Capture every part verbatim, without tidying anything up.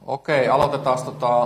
Okei, aloitetaan tota...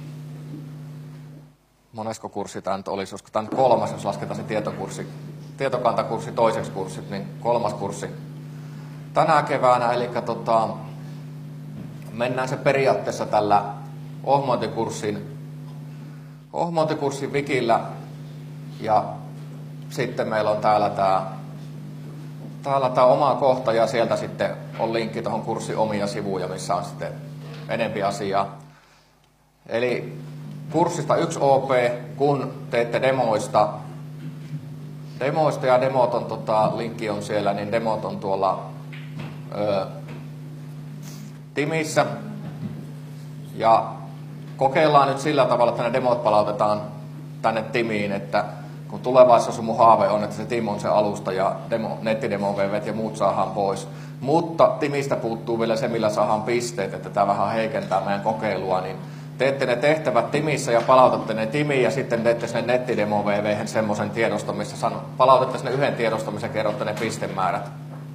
Monesko kurssi tämä nyt olisi? Olisiko tämä nyt kolmas, jos lasketaan se tietokurssi, tietokantakurssi toiseksi kurssit, niin kolmas kurssi tänä keväänä. Eli tota, mennään se periaatteessa tällä ohmointikurssin, ohmointikurssin wikillä. Ja sitten meillä on täällä tämä, täällä tämä oma kohta ja sieltä sitten on linkki tuohon kurssin omia sivuja, missä on sitten enempi asiaa. Eli kurssista yksi O P, kun teette demoista, demoista ja demot on, tota, linkki on siellä, niin demot on tuolla ö, Timissä. Ja kokeillaan nyt sillä tavalla, että ne demot palautetaan tänne Timiin, että kun tulevaisuudessa mun haave on, että se Tim on se alusta ja demo, nettidemo-vevt ja muut saadaan pois. Mutta Timistä puuttuu vielä se, millä saadaan pisteet, että tämä vähän heikentää meidän kokeilua, niin teette ne tehtävät Timissä ja palautatte ne Timiin ja sitten teette sinne nettidemo-vv:hen semmoisen tiedoston, missä sano, palautatte sinne yhden tiedoston, missä kerrotte ne pistemäärät.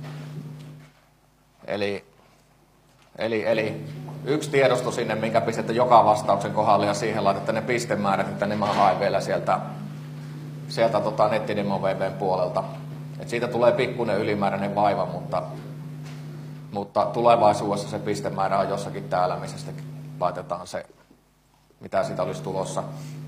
Eli, eli, eli yksi tiedosto sinne, minkä pistätte joka vastauksen kohdalle ja siihen laitatte ne pistemäärät, että ne mä haen vielä sieltä, sieltä tota nettidemo-vv:n puolelta. Et siitä tulee pikkuinen ylimääräinen vaiva, mutta, mutta tulevaisuudessa se pistemäärä on jossakin täällä, missä sitten laitetaan se, mitä siitä olisi tulossa.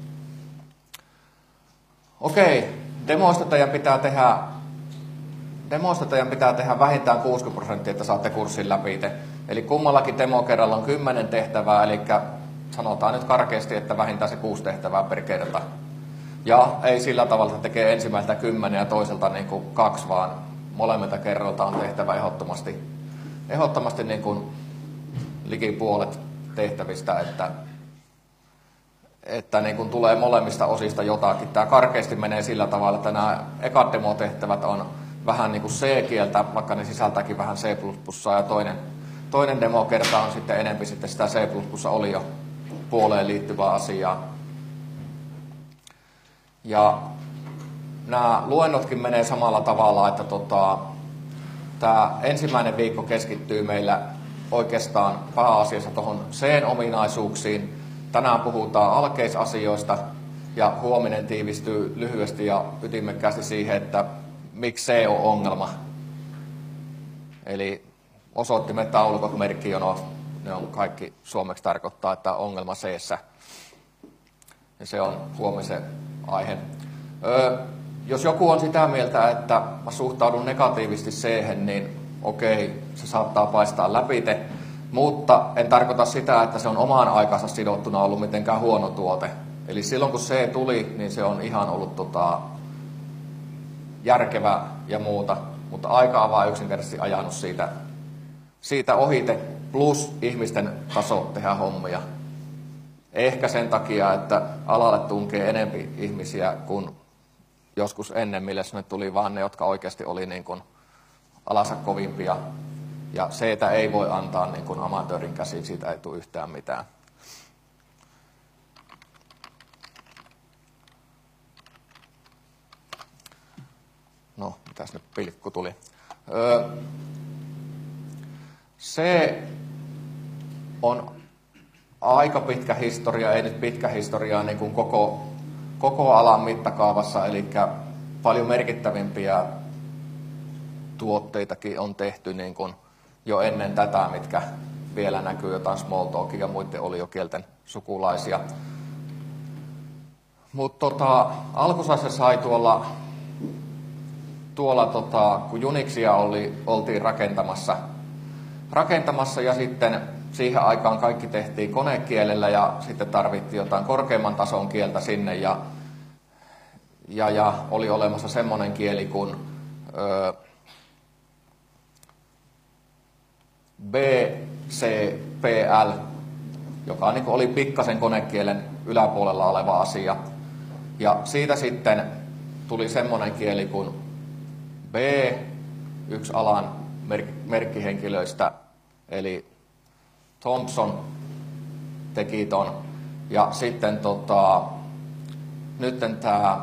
Okei, demoista teidän pitää tehdä, demoista teidän pitää tehdä vähintään kuusikymmentä prosenttia, että saatte kurssin läpi. Eli kummallakin demokerralla on kymmenen tehtävää, eli sanotaan nyt karkeasti, että vähintään se kuusi tehtävää per kerta. Ja ei sillä tavalla, että tekee ensimmäiseltä kymmenen ja toiselta niin kuin kaksi, vaan molemmilta kerroilta on tehtävä ehdottomasti, ehdottomasti niin kuin liki puolet tehtävistä, että, että niin kuin tulee molemmista osista jotakin. Tämä karkeasti menee sillä tavalla, että nämä ekat demotehtävät on vähän niin kuin C-kieltä, vaikka ne sisältääkin vähän C plus plus, ja toinen, toinen demokerta on sitten enemmän sitten sitä C plus plus oli jo puoleen liittyvää asiaa. Ja nämä luennotkin menee samalla tavalla, että tota, tämä ensimmäinen viikko keskittyy meillä oikeastaan pääasiassa tuohon C-ominaisuuksiin. Tänään puhutaan alkeisasioista ja huominen tiivistyy lyhyesti ja ytimekkäästi siihen, että miksi C on ongelma. Eli osoittimet, taulukot, merkkijonot, ne on kaikki suomeksi tarkoittaa, että ongelma C:ssä. Ja se on huomisen aihe. Öö, jos joku on sitä mieltä, että mä suhtaudun negatiivisesti C-hen, niin okei, se saattaa paistaa läpi te, mutta en tarkoita sitä, että se on omaan aikansa sidottuna ollut mitenkään huono tuote. Eli silloin kun C tuli, niin se on ihan ollut tota, järkevä ja muuta, mutta aika on vaan yksinkertaisesti ajanut siitä, siitä ohite, plus ihmisten taso tehdä hommia. Ehkä sen takia, että alalle tunkee enempi ihmisiä kuin joskus ennen, millä sinne tuli vaan ne, jotka oikeasti oli niin kuin alansa kovimpia. Ja C:tä ei voi antaa niin kuin amatöörin käsiin, siitä ei tule yhtään mitään. No, mitäs nyt pilkku tuli? Öö, C on aika pitkä historia, ei nyt pitkä historiaa niin kuin koko, koko alan mittakaavassa, eli paljon merkittävimpiä tuotteitakin on tehty niin kuin jo ennen tätä, mitkä vielä näkyy jotain Smalltalkia ja muiden oliokielten sukulaisia. Mutta tota, alkuunsa se sai tuolla, tuolla tota, kun Unixia oli, oltiin rakentamassa, rakentamassa ja sitten siihen aikaan kaikki tehtiin konekielellä ja sitten tarvittiin jotain korkeamman tason kieltä sinne ja, ja, ja oli olemassa semmoinen kieli kuin ö, B C P L, joka niin kuin oli pikkasen konekielen yläpuolella oleva asia. Ja siitä sitten tuli semmoinen kieli kuin B, yksi alan merkkihenkilöistä, eli Thompson teki ton. Ja sitten tota, nyt tämä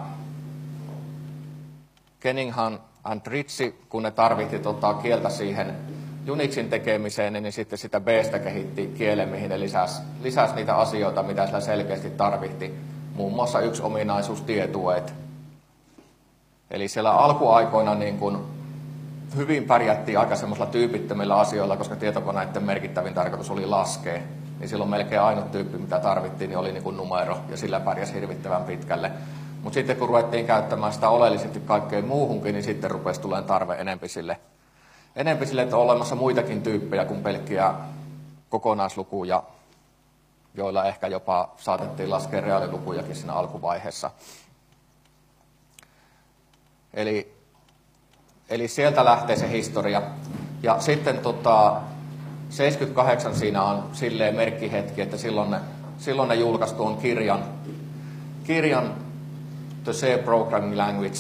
Cunningham and Ritchie, kun ne tarvitti tota kieltä siihen Unixin tekemiseen, niin sitten sitä B:stä kehitti kielen, mihin ne lisäsi, lisäsi niitä asioita, mitä sillä selkeästi tarvitti. Muun muassa yksi ominaisuus tietueet. Eli siellä alkuaikoina niin kun hyvin pärjättiin aika semmoisilla tyypittömillä asioilla, koska tietokoneiden merkittävin tarkoitus oli laskea. Niin silloin melkein ainut tyyppi, mitä tarvittiin, niin oli niin kuin numero, ja sillä pärjäsi hirvittävän pitkälle. Mutta sitten kun ruvettiin käyttämään sitä oleellisesti kaikkeen muuhunkin, niin sitten rupesi tulemaan tarve enempi sille, enempi sille, että on olemassa muitakin tyyppejä kuin pelkkiä kokonaislukuja, joilla ehkä jopa saatettiin laskea reaalilukujakin siinä alkuvaiheessa. Eli, eli sieltä lähtee se historia. Ja sitten tota, seitsemänkymmentäkahdeksan siinä on silleen merkkihetki, että silloin ne, silloin ne julkaisi tuon kirjan, kirjan The C Programming Language,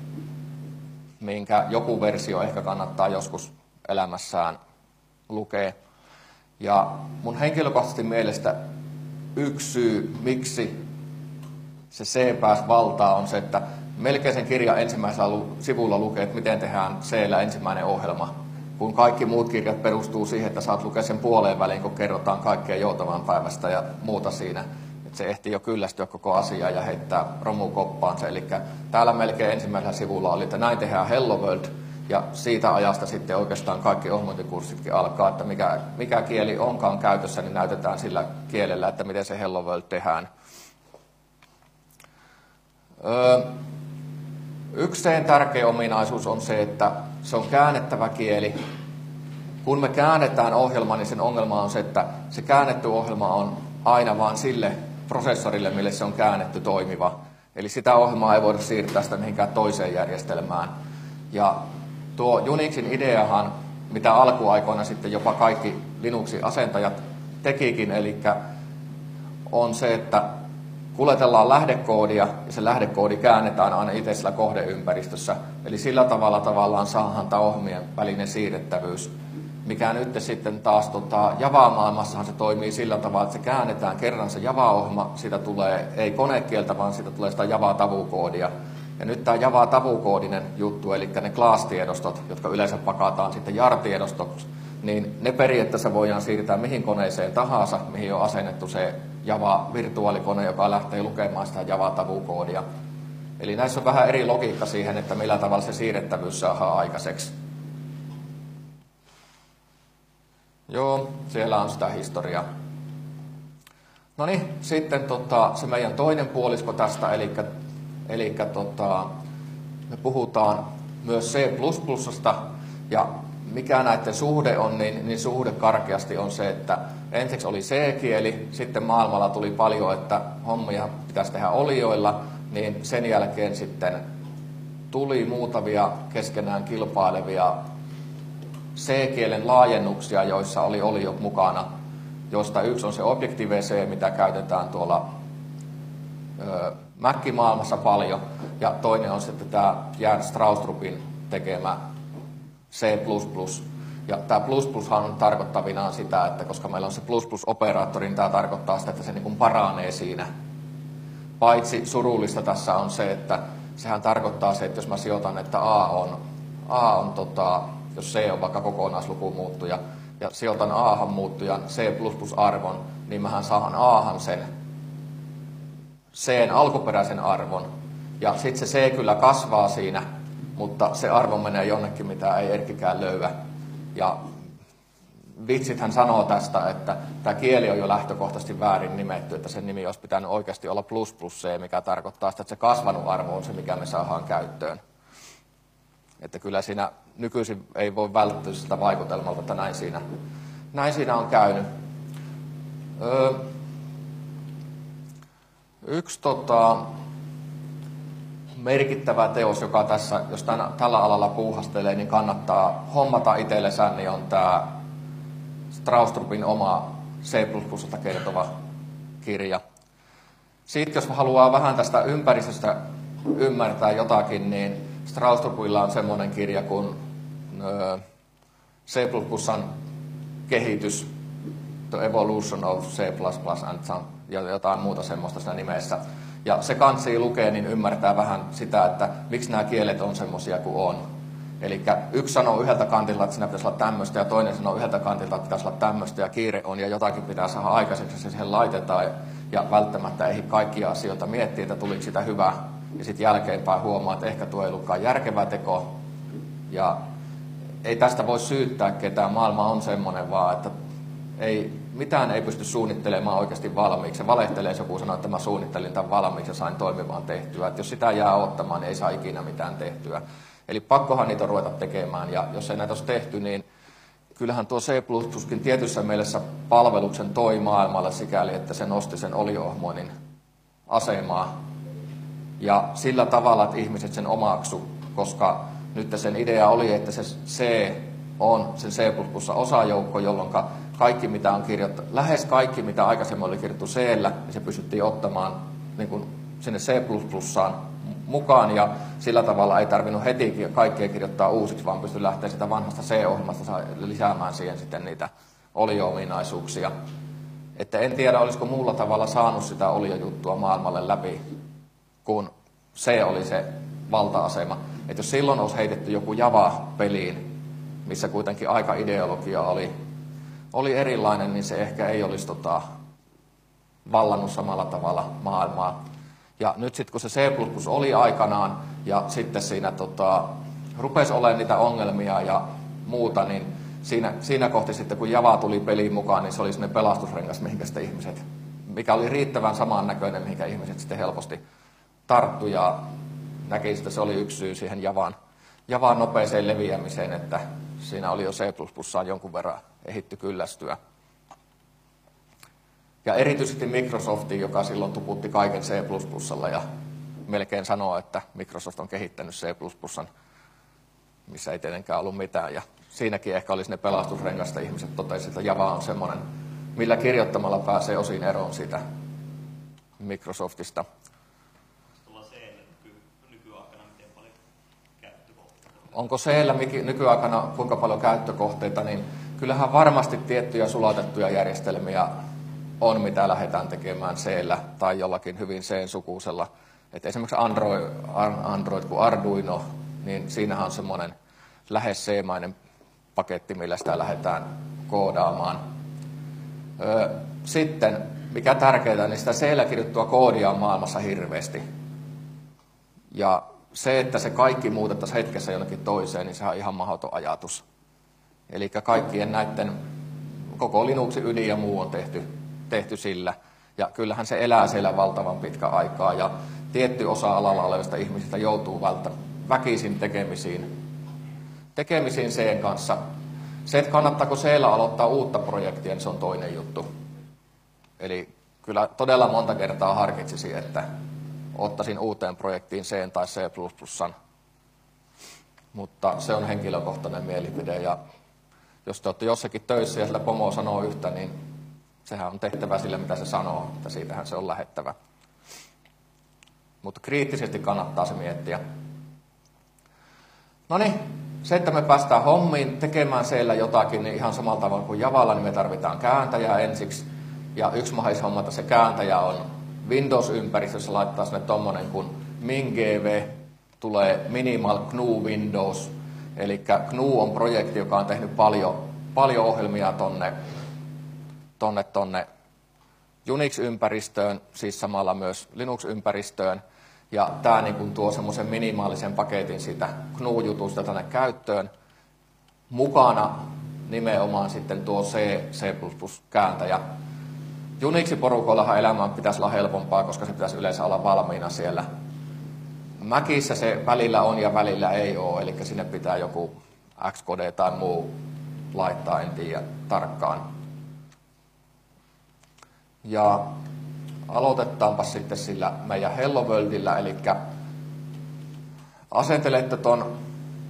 minkä joku versio ehkä kannattaa joskus elämässään lukea. Ja mun henkilökohtaisesti mielestä yksi syy, miksi se C pääsi valtaan, on se, että melkein sen kirjan ensimmäisellä sivulla lukee, että miten tehdään C:llä ensimmäinen ohjelma. Kun kaikki muut kirjat perustuu siihen, että saat lukea sen puoleen väliin, kun kerrotaan kaikkea joutavan päivästä ja muuta siinä. Että se ehtii jo kyllästyä koko asiaan ja heittää romukoppaansa. Eli täällä melkein ensimmäisellä sivulla oli, että näin tehdään Hello World. Ja siitä ajasta sitten oikeastaan kaikki ohjelmointikurssitkin alkaa, että mikä, mikä kieli onkaan käytössä, niin näytetään sillä kielellä, että miten se Hello World tehdään. Öö, Yksi sen tärkeä ominaisuus on se, että se on käännettävä kieli. Kun me käännetään ohjelma, niin sen ongelma on se, että se käännetty ohjelma on aina vaan sille prosessorille, mille se on käännetty toimiva. Eli sitä ohjelmaa ei voida siirtää sitä mihinkään toiseen järjestelmään. Ja tuo Unixin ideahan, mitä alkuaikoina sitten jopa kaikki Linuxin asentajat tekikin, eli on se, että kuljetellaan lähdekoodia ja se lähdekoodi käännetään aina itse sillä kohdeympäristössä. Eli sillä tavalla tavallaan saadaan tämä ohjelmien välinen siirrettävyys. Mikä nyt sitten taas tota, Java-maailmassahan se toimii sillä tavalla, että se käännetään kerran se Java-ohjelma, siitä tulee ei konekieltä, vaan siitä tulee sitä Java-tavukoodia. Ja nyt tämä Java-tavukoodinen juttu, eli ne class-tiedostot, jotka yleensä pakataan sitten jar-tiedostoksi, niin ne periaatteessa voidaan siirtää mihin koneeseen tahansa, mihin on asennettu se Java-virtuaalikone, joka lähtee lukemaan sitä Java-tavukoodia. Eli näissä on vähän eri logiikka siihen, että millä tavalla se siirrettävyys saadaan aikaiseksi. Joo, siellä on sitä historiaa. No niin, sitten tota, se meidän toinen puolisko tästä, eli, eli tota, me puhutaan myös C plus plusasta, ja mikä näiden suhde on, niin, niin suhde karkeasti on se, että ensiksi oli C-kieli, sitten maailmalla tuli paljon, että hommia pitäisi tehdä olioilla, niin sen jälkeen sitten tuli muutamia keskenään kilpailevia C-kielen laajennuksia, joissa oli oliot mukana, josta yksi on se Objective-C, mitä käytetään tuolla ö, Mac-maailmassa paljon, ja toinen on sitten tämä Jan Straustrupin tekemä C plus plus. Ja tämä plus plushan on tarkoittavinaan sitä, että koska meillä on se plus plus-operaattori, niin tämä tarkoittaa sitä, että se niin kuin paranee siinä. Paitsi surullista tässä on se, että sehän tarkoittaa se, että jos mä sijoitan, että A on, A on tota, jos C on vaikka kokonaisluku muuttuja, ja sijoitan Ahan muuttujan C plus plus-arvon, niin mähän saan Ahan sen C:n alkuperäisen arvon. Ja sitten se C kyllä kasvaa siinä, mutta se arvo menee jonnekin, mitä ei Erkkikään löyä. Ja vitsithän sanoo tästä, että tämä kieli on jo lähtökohtaisesti väärin nimetty, että sen nimi olisi pitänyt oikeasti olla plus plus C, mikä tarkoittaa sitä, että se kasvanut arvo on se, mikä me saadaan käyttöön. Että kyllä siinä nykyisin ei voi välttyä sitä vaikutelmalta, että näin siinä, näin siinä on käynyt. Öö, yksi tota, merkittävä teos, joka tässä, jos tämän, tällä alalla puuhastelee, niin kannattaa hommata itsellensä, niin on tämä Straustrupin oma C plus plusasta kertova kirja. Sitten jos haluaa vähän tästä ympäristöstä ymmärtää jotakin, niin Straustrupilla on semmoinen kirja kuin C plus plusan kehitys, The Evolution of C plus plus and some, ja jotain muuta semmoista siinä nimessä. Ja se kansi lukee, niin ymmärtää vähän sitä, että miksi nämä kielet on semmoisia kuin on. Eli yksi sanoo yhdeltä kantilta, että siinä pitäisi olla tämmöistä, ja toinen sanoo yhdeltä kantilta, että pitäisi olla tämmöistä, ja kiire on, ja jotakin pitää saada aikaiseksi, ja se siihen laitetaan, ja välttämättä ei kaikkia asioita miettiä, että tuliko sitä hyvää, ja sitten jälkeenpäin huomaa, että ehkä tuo ei ollutkaan järkevä teko, ja ei tästä voi syyttää ketään, maailma on semmoinen vaan, että ei, mitään ei pysty suunnittelemaan oikeasti valmiiksi. Se valehtelee, jos joku sanoo, että mä suunnittelin tämän valmiiksi ja sain toimivaan tehtyä. Että jos sitä jää ottamaan, niin ei saa ikinä mitään tehtyä. Eli pakkohan niitä ruveta tekemään, ja jos ei näitä olisi tehty, niin kyllähän tuo C plus pluskin tietyssä mielessä palveluksen toi maailmalle sikäli, että se nosti sen oliohmoinnin asemaa. Ja sillä tavalla, että ihmiset sen omaksu, koska nyt sen idea oli, että se C on sen C plus plus osajoukko, jolloin kaikki, mitä on kirjoittanut, lähes kaikki, mitä aikaisemmin oli kirjoittu C:llä, niin se pystyttiin ottamaan niin kuin sinne C plus plusaan mukaan, ja sillä tavalla ei tarvinnut heti kaikkea kirjoittaa uusiksi, vaan pystyi lähteä sitä vanhasta C-ohjelmasta lisäämään siihen sitten niitä olio-ominaisuuksia. Että en tiedä, olisiko muulla tavalla saanut sitä oliojuttua maailmalle läpi, kun C oli se valta-asema. Että jos silloin olisi heitetty joku Java-peliin, missä kuitenkin aika ideologia oli, oli erilainen, niin se ehkä ei olisi tota, vallannut samalla tavalla maailmaa. Ja nyt sitten kun se C plus plus oli aikanaan ja sitten siinä tota, rupesi olemaan niitä ongelmia ja muuta, niin siinä, siinä kohti sitten kun Java tuli peliin mukaan, niin se oli sinne pelastusrengas, mihinkä sitten ihmiset, mikä oli riittävän samannäköinen, mihinkä ihmiset sitten helposti tarttu, ja näki, että se oli yksi syy siihen Javaan, Javaan nopeeseen leviämiseen, että siinä oli jo C plus plusaan jonkun verran ehitty kyllästyä. Ja erityisesti Microsoftiin, joka silloin tuputti kaiken C plus plusalla ja melkein sanoo, että Microsoft on kehittänyt C plus plusan, missä ei tietenkään ollut mitään. Ja siinäkin ehkä olisi ne pelastusrengasta, ihmiset totesivat, että Java on semmoinen, millä kirjoittamalla pääsee osin eroon siitä Microsoftista. Onko C:llä nykyaikana kuinka paljon käyttökohteita, niin kyllähän varmasti tiettyjä sulatettuja järjestelmiä on, mitä lähdetään tekemään C:llä tai jollakin hyvin C-sukuisella. Et esimerkiksi Android, Android kuin Arduino, niin siinähän on semmoinen lähes C-mainen paketti, millä sitä lähdetään koodaamaan. Sitten, mikä tärkeää, niin sitä C:llä kirjoittua koodia on maailmassa hirveästi. Ja se, että se kaikki muutettaisiin hetkessä jonnekin toiseen, niin sehän on ihan mahdoton ajatus. Eli kaikkien näiden, koko Linuxin ydin ja muu on tehty, tehty sillä. Ja kyllähän se elää siellä valtavan pitkä aikaa, ja tietty osa alalla olevista ihmisistä joutuu välttä väkisin tekemisiin, tekemisiin C:n kanssa. Se, että kannattaako C:llä aloittaa uutta projektia, niin se on toinen juttu. Eli kyllä todella monta kertaa harkitsisin, että ottaisin uuteen projektiin C tai C plus plusan. Mutta se on henkilökohtainen mielipide, ja jos te olette jossakin töissä ja sillä pomo sanoo yhtä, niin sehän on tehtävä sille, mitä se sanoo, että siitähän se on lähettävä. Mutta kriittisesti kannattaa se miettiä. No niin, se, että me päästään hommiin tekemään siellä jotakin, niin ihan samalla tavalla kuin Javalla, niin me tarvitaan kääntäjää ensiksi. Ja yksi mahdollishomma, että se kääntäjä on Windows-ympäristössä, laittaa sinne tommonen kuin MinGV, tulee Minimal G N U Windows. Eli G N U on projekti, joka on tehnyt paljon, paljon ohjelmia tonne, tonne, tonne Unix-ympäristöön, siis samalla myös Linux-ympäristöön. Ja tämä niin kuin tuo semmoisen minimaalisen paketin siitä G N U-jutusta tänne käyttöön. Mukana nimenomaan sitten tuo C, C plus plus kääntäjä. Unix-porukoillahan elämään pitäisi olla helpompaa, koska se pitäisi yleensä olla valmiina siellä. Macissä se välillä on ja välillä ei ole, eli sinne pitää joku Xcode tai muu laittaa, en tiedä tarkkaan. Ja aloitetaanpa sitten sillä meidän Hello Worldillä, eli asentelette ton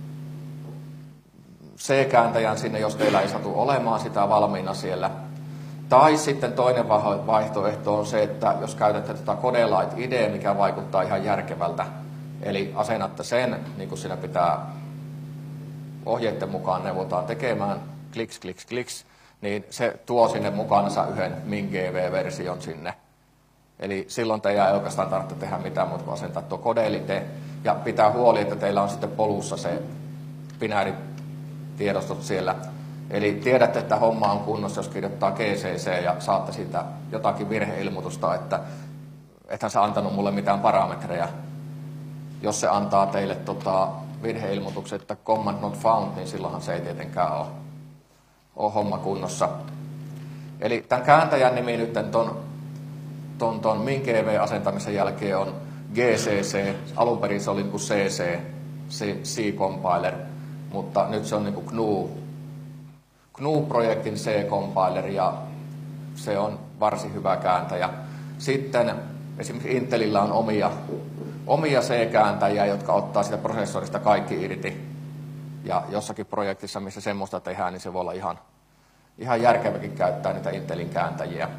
C-kääntäjän sinne, jos teillä ei satu olemaan sitä valmiina siellä. Tai sitten toinen vaihtoehto on se, että jos käytätte tätä Codelight I D E, mikä vaikuttaa ihan järkevältä, eli asennatte sen, niin kuin siinä pitää ohjeiden mukaan neuvotaan tekemään, kliks, kliks, kliks, niin se tuo sinne mukanansa yhden MinGV-version sinne. Eli silloin teidän ei oikeastaan tarvitse tehdä mitään muuta kuin asentaa tuo Codelite, ja pitää huoli, että teillä on sitten polussa se binääritiedostot siellä. Eli tiedätte, että homma on kunnossa, jos kirjoittaa G C C ja saatte siitä jotakin virheilmoitusta, että ethän sä antanut mulle mitään parametreja. Jos se antaa teille tota, virheilmoituksen, että command not found, niin silloinhan se ei tietenkään ole, ole homma kunnossa. Eli tämän kääntäjän nimi nyt ton, ton, ton MinGV-asentamisen jälkeen on G C C, alun perin se oli niin kuin C C, C-compiler, mutta nyt se on niin kuin G N U, G N U-projektin C-compiler ja se on varsin hyvä kääntäjä. Sitten esimerkiksi Intelillä on omia, omia C-kääntäjiä, jotka ottaa sitä prosessorista kaikki irti. Ja jossakin projektissa, missä semmoista tehdään, niin se voi olla ihan, ihan järkeväkin käyttää niitä Intelin kääntäjiä.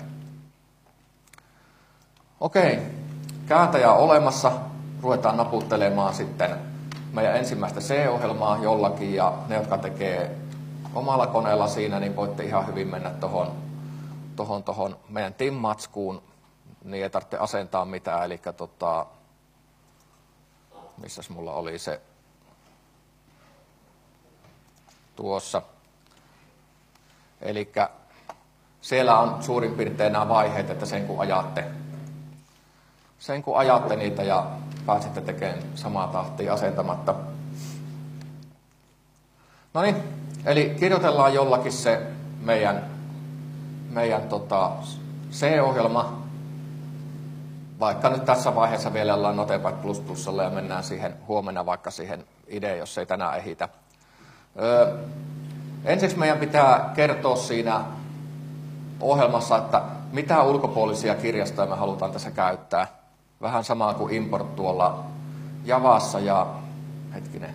Okei, kääntäjä on olemassa. Ruvetaan naputtelemaan sitten meidän ensimmäistä C-ohjelmaa jollakin, ja ne, jotka tekee omalla koneella siinä, niin voitte ihan hyvin mennä tuohon tohon, tohon meidän Tim-matskuun, niin ei tarvitse asentaa mitään, eli tota, missäs mulla oli se tuossa. Eli siellä on suurin piirtein nämä vaiheet, että sen kun ajatte, sen kun ajatte niitä ja pääsette tekemään samaa tahtia asentamatta. No niin, eli kirjoitellaan jollakin se meidän, meidän tota C-ohjelma, vaikka nyt tässä vaiheessa vielä ollaan Notepad plus plusalla ja mennään siihen huomenna vaikka siihen ideen, jos ei tänään ehitä. Öö, ensiksi meidän pitää kertoa siinä ohjelmassa, että mitä ulkopuolisia kirjastoja me halutaan tässä käyttää. Vähän samaa kuin import tuolla Javassa ja, hetkinen,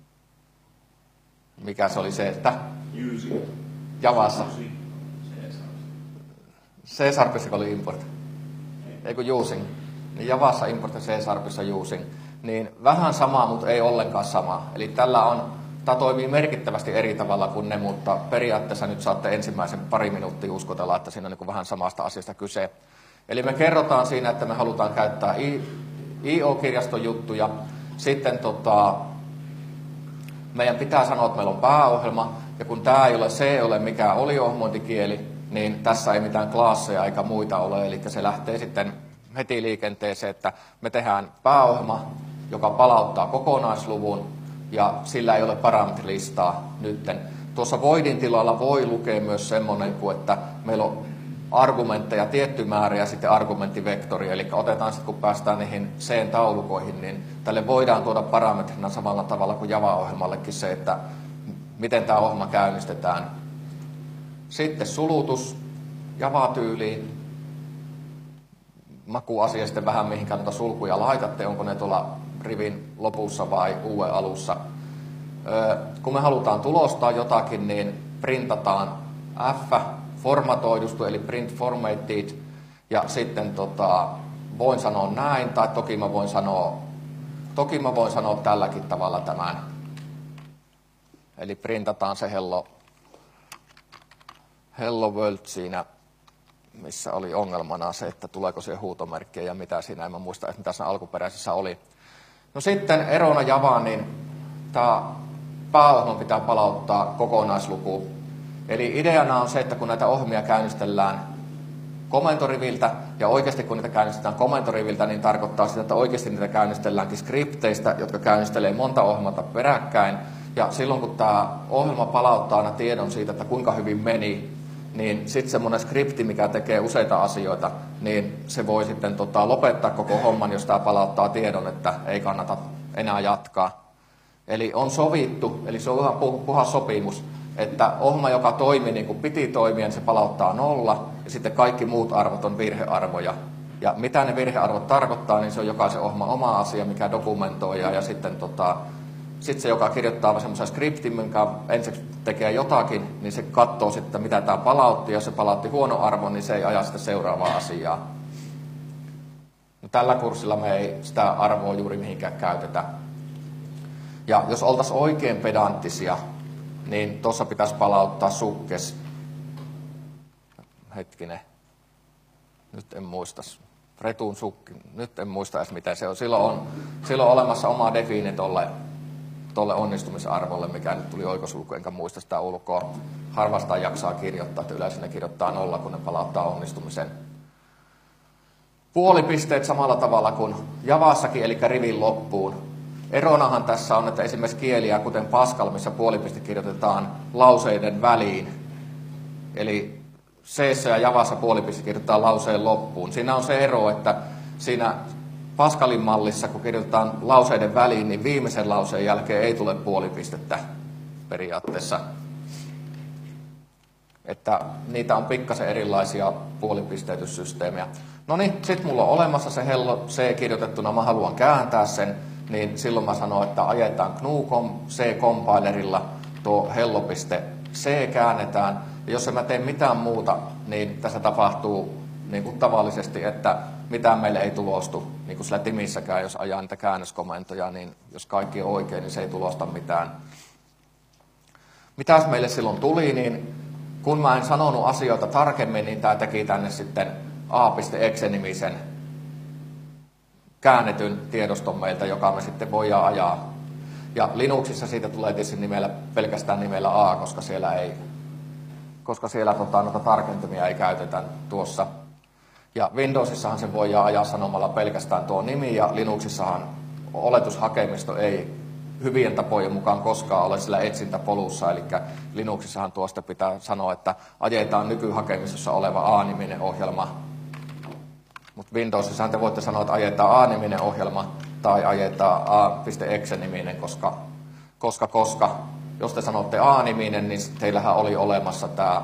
mikä se oli se, että Javassa. C-sharpissa oli import. Ei kun using. Niin Javassa import ja C-sharpissa using. Niin vähän samaa, mutta ei ollenkaan samaa. Eli tällä on, tämä toimii merkittävästi eri tavalla kuin ne, mutta periaatteessa nyt saatte ensimmäisen pari minuuttia uskotella, että siinä on niin vähän samasta asiasta kyse. Eli me kerrotaan siinä, että me halutaan käyttää I O-kirjaston juttuja. Sitten tota, meidän pitää sanoa, että meillä on pääohjelma. Ja kun tämä ei ole, se ei ole mikään oliohmointikieli, niin tässä ei mitään klaasseja eikä muita ole. Eli se lähtee sitten heti liikenteeseen, että me tehdään pääohjelma, joka palauttaa kokonaisluvun. Ja sillä ei ole parametrilistaa nytten. Tuossa voidin tilalla voi lukea myös semmoinen, että meillä on argumentteja tietty määrä ja sitten argumenttivektori. Eli otetaan sitten, kun päästään niihin C-taulukoihin, niin tälle voidaan tuoda parametrina samalla tavalla kuin Java-ohjelmallekin se, että miten tämä ohjelma käynnistetään. Sitten sulutus Java-tyyliin. Makuasia sitten vähän, mihinkä noita sulkuja laitatte, onko ne tuolla rivin lopussa vai uuden alussa. Öö, kun me halutaan tulostaa jotakin, niin printataan F formatoidustu, eli print formatted, ja sitten tota, voin sanoa näin, tai toki mä voin sanoa, toki mä voin sanoa tälläkin tavalla tämän. Eli printataan se hello, hello world siinä, missä oli ongelmana se, että tuleeko siihen huutomerkkiä ja mitä siinä, en mä muista, että mitä siinä alkuperäisessä oli. No sitten erona Javaan, niin tämä pääohjelma pitää palauttaa kokonaisluku. Eli ideana on se, että kun näitä ohjelmia käynnistellään komentoriviltä, ja oikeasti kun niitä käynnistetään komentoriviltä, niin tarkoittaa sitä, että oikeasti niitä käynnistelläänkin skripteistä, jotka käynnistelee monta ohjelmata peräkkäin. Ja silloin kun tämä ohjelma palauttaa aina tiedon siitä, että kuinka hyvin meni, niin sitten semmoinen skripti, mikä tekee useita asioita, niin se voi sitten tota, lopettaa koko homman, jos tämä palauttaa tiedon, että ei kannata enää jatkaa. Eli on sovittu, eli se on ihan puhas sopimus, että ohjelma, joka toimii niin kuin piti toimia, niin se palauttaa nolla, ja sitten kaikki muut arvot on virhearvoja. Ja mitä ne virhearvot tarkoittaa, niin se on jokaisen ohjelman oma asia, mikä dokumentoi, ja sitten tota, sit se, joka kirjoittaa semmoisen skriptin, minkä ensiksi tekee jotakin, niin se katsoo sitten, mitä tämä palautti, ja jos se palautti huono arvo, niin se ei aja sitä seuraavaa asiaa. No, tällä kurssilla me ei sitä arvoa juuri mihinkään käytetä. Ja jos oltaisiin oikein pedanttisia, niin tuossa pitäisi palauttaa sukkes. Hetkinen. Nyt en muista. Retun sukki. Nyt en muista edes mitä se on. Silloin on, silloin on olemassa oma define tolle, tuolle onnistumisarvolle, mikä nyt tuli oikosulku, enkä muista sitä ulkoa. Harvastaan jaksaa kirjoittaa, että yleensä ne kirjoittaa nolla, kun ne palauttaa onnistumisen. Puolipisteet samalla tavalla kuin Javassakin, eli rivin loppuun. Eronahan tässä on, että esimerkiksi kieliä, kuten Pascal, missä puolipiste kirjoitetaan lauseiden väliin. Eli C:ssä ja Javassa puolipiste kirjoitetaan lauseen loppuun. Siinä on se ero, että siinä Pascalin mallissa, kun kirjoitetaan lauseiden väliin, niin viimeisen lauseen jälkeen ei tule puolipistettä periaatteessa. Että niitä on pikkasen erilaisia puolipisteytyssysteemejä. No niin, sitten mulla on olemassa se hello C kirjoitettuna, mä haluan kääntää sen, niin silloin mä sanon, että ajetaan G N U C-compilerilla tuo hello.c käännetään. Ja jos en mä tee mitään muuta, niin tässä tapahtuu niin kuin tavallisesti, että mitään meille ei tulostu, niin kuin sillä Timissäkään, jos ajaa niitä käännöskomentoja, niin jos kaikki on oikein, niin se ei tulosta mitään. Mitäs meille silloin tuli, niin kun mä en sanonut asioita tarkemmin, niin tämä teki tänne sitten a.exe-nimisen käännetyn tiedoston meiltä, joka me sitten voidaan ajaa. Ja Linuxissa siitä tulee tietysti nimellä, pelkästään nimellä A, koska siellä ei, koska siellä tota, noita tarkentumia ei käytetä tuossa. Ja Windowsissahan se voidaan ajaa sanomalla pelkästään tuo nimi, ja Linuxissahan oletushakemisto ei hyvien tapojen mukaan koskaan ole sillä etsintäpolussa, eli Linuxissahan tuosta pitää sanoa, että ajetaan nykyhakemistossa oleva A-niminen ohjelma. Mutta Windowsissahan te voitte sanoa, että ajetaan A-niminen ohjelma tai ajetaan a.exe-niminen, koska, koska, koska jos te sanotte A-niminen, niin teillähän oli olemassa tämä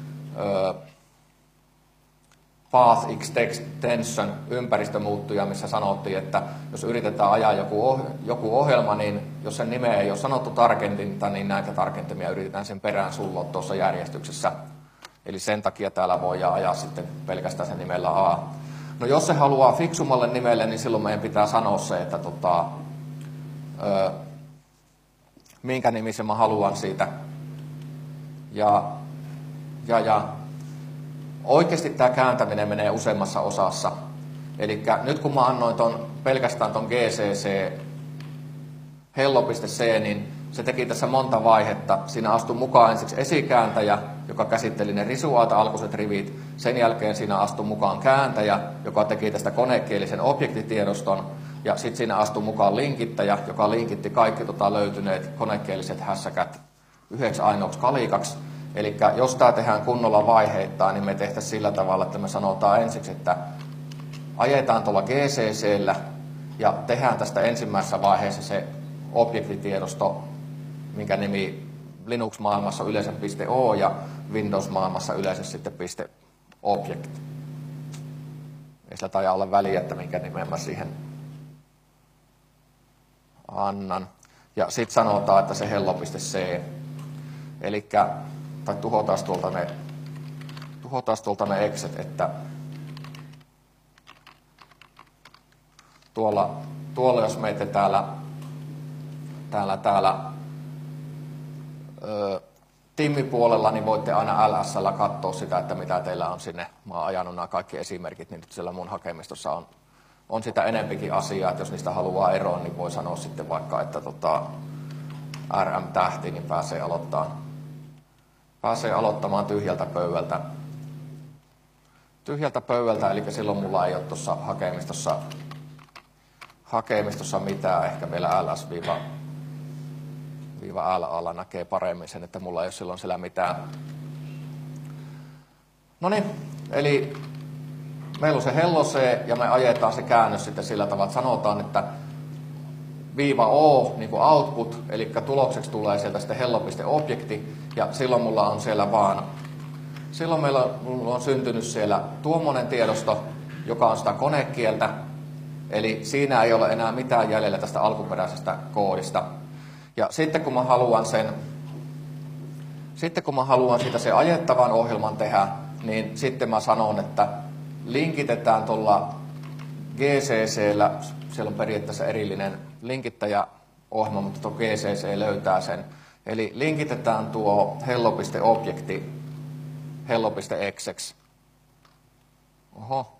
path extension ympäristömuuttuja, missä sanottiin, että jos yritetään ajaa joku, oh, joku ohjelma, niin jos sen nimeä ei ole sanottu tarkentinta, niin näitä tarkentimia yritetään sen perään sulloa tuossa järjestyksessä. Eli sen takia täällä voidaan ajaa sitten pelkästään sen nimellä A. No jos se haluaa fiksummalle nimelle, niin silloin meidän pitää sanoa se, että tota, ö, minkä nimisen mä haluan siitä. Ja, ja, ja oikeasti tämä kääntäminen menee useammassa osassa. Eli nyt kun mä annoin ton, pelkästään ton gcc hello.c, niin se teki tässä monta vaihetta. Siinä astui mukaan ensiksi esikääntäjä, joka käsitteli ne risuaalta alkuiset rivit. Sen jälkeen siinä astui mukaan kääntäjä, joka teki tästä konekielisen objektitiedoston. Ja sitten siinä astui mukaan linkittäjä, joka linkitti kaikki tota löytyneet konekieliset hässäkät yhdeksi ainoaksi kalikaksi. Eli jos tämä tehdään kunnolla vaiheittain, niin me tehtäisiin sillä tavalla, että me sanotaan ensiksi, että ajetaan tuolla gccllä ja tehdään tästä ensimmäisessä vaiheessa se objektitiedosto, minkä nimi Linux-maailmassa yleensä .o ja Windows-maailmassa yleensä sitten .object. Ei sillä taida olla väliä, että minkä nimen mä siihen annan. Ja sitten sanotaan, että se hello.c. Elikkä, tai tuhotaan tuolta ne, tuhotaan tuolta ne exet, että tuolla, tuolla jos meitä täällä täällä, täällä ö, tiimipuolella, niin voitte aina L S:llä katsoa sitä, että mitä teillä on sinne. Mä oon ajanut nämä kaikki esimerkit, niin nyt siellä mun hakemistossa on, on sitä enempikin asiaa, että jos niistä haluaa eroon, niin voi sanoa sitten vaikka, että tota, R M-tähti, niin pääsee aloittamaan, pääsee aloittamaan tyhjältä pöydältä. Tyhjältä pöydältä, eli silloin mulla ei ole tuossa hakemistossa, hakemistossa mitään, ehkä vielä ls L-alla näkee paremmin sen, että mulla ei ole silloin siellä mitään. No niin, eli meillä on se hello C ja me ajetaan se käännös sitten sillä tavalla, että sanotaan, että viiva O, niin kuin output, eli tulokseksi tulee sieltä sitten hello.objekti, ja silloin mulla on siellä vaan, silloin meillä mulla on syntynyt siellä tuommoinen tiedosto, joka on sitä konekieltä, eli siinä ei ole enää mitään jäljellä tästä alkuperäisestä koodista. Ja sitten kun mä haluan sen, sitten kun mä haluan siitä se ajettavan ohjelman tehdä, niin sitten mä sanon, että linkitetään tuolla gccllä, siellä on periaatteessa erillinen linkittäjäohjelma, mutta tuo gcc löytää sen. Eli linkitetään tuo hello.objekti hello.exeksi. Oho.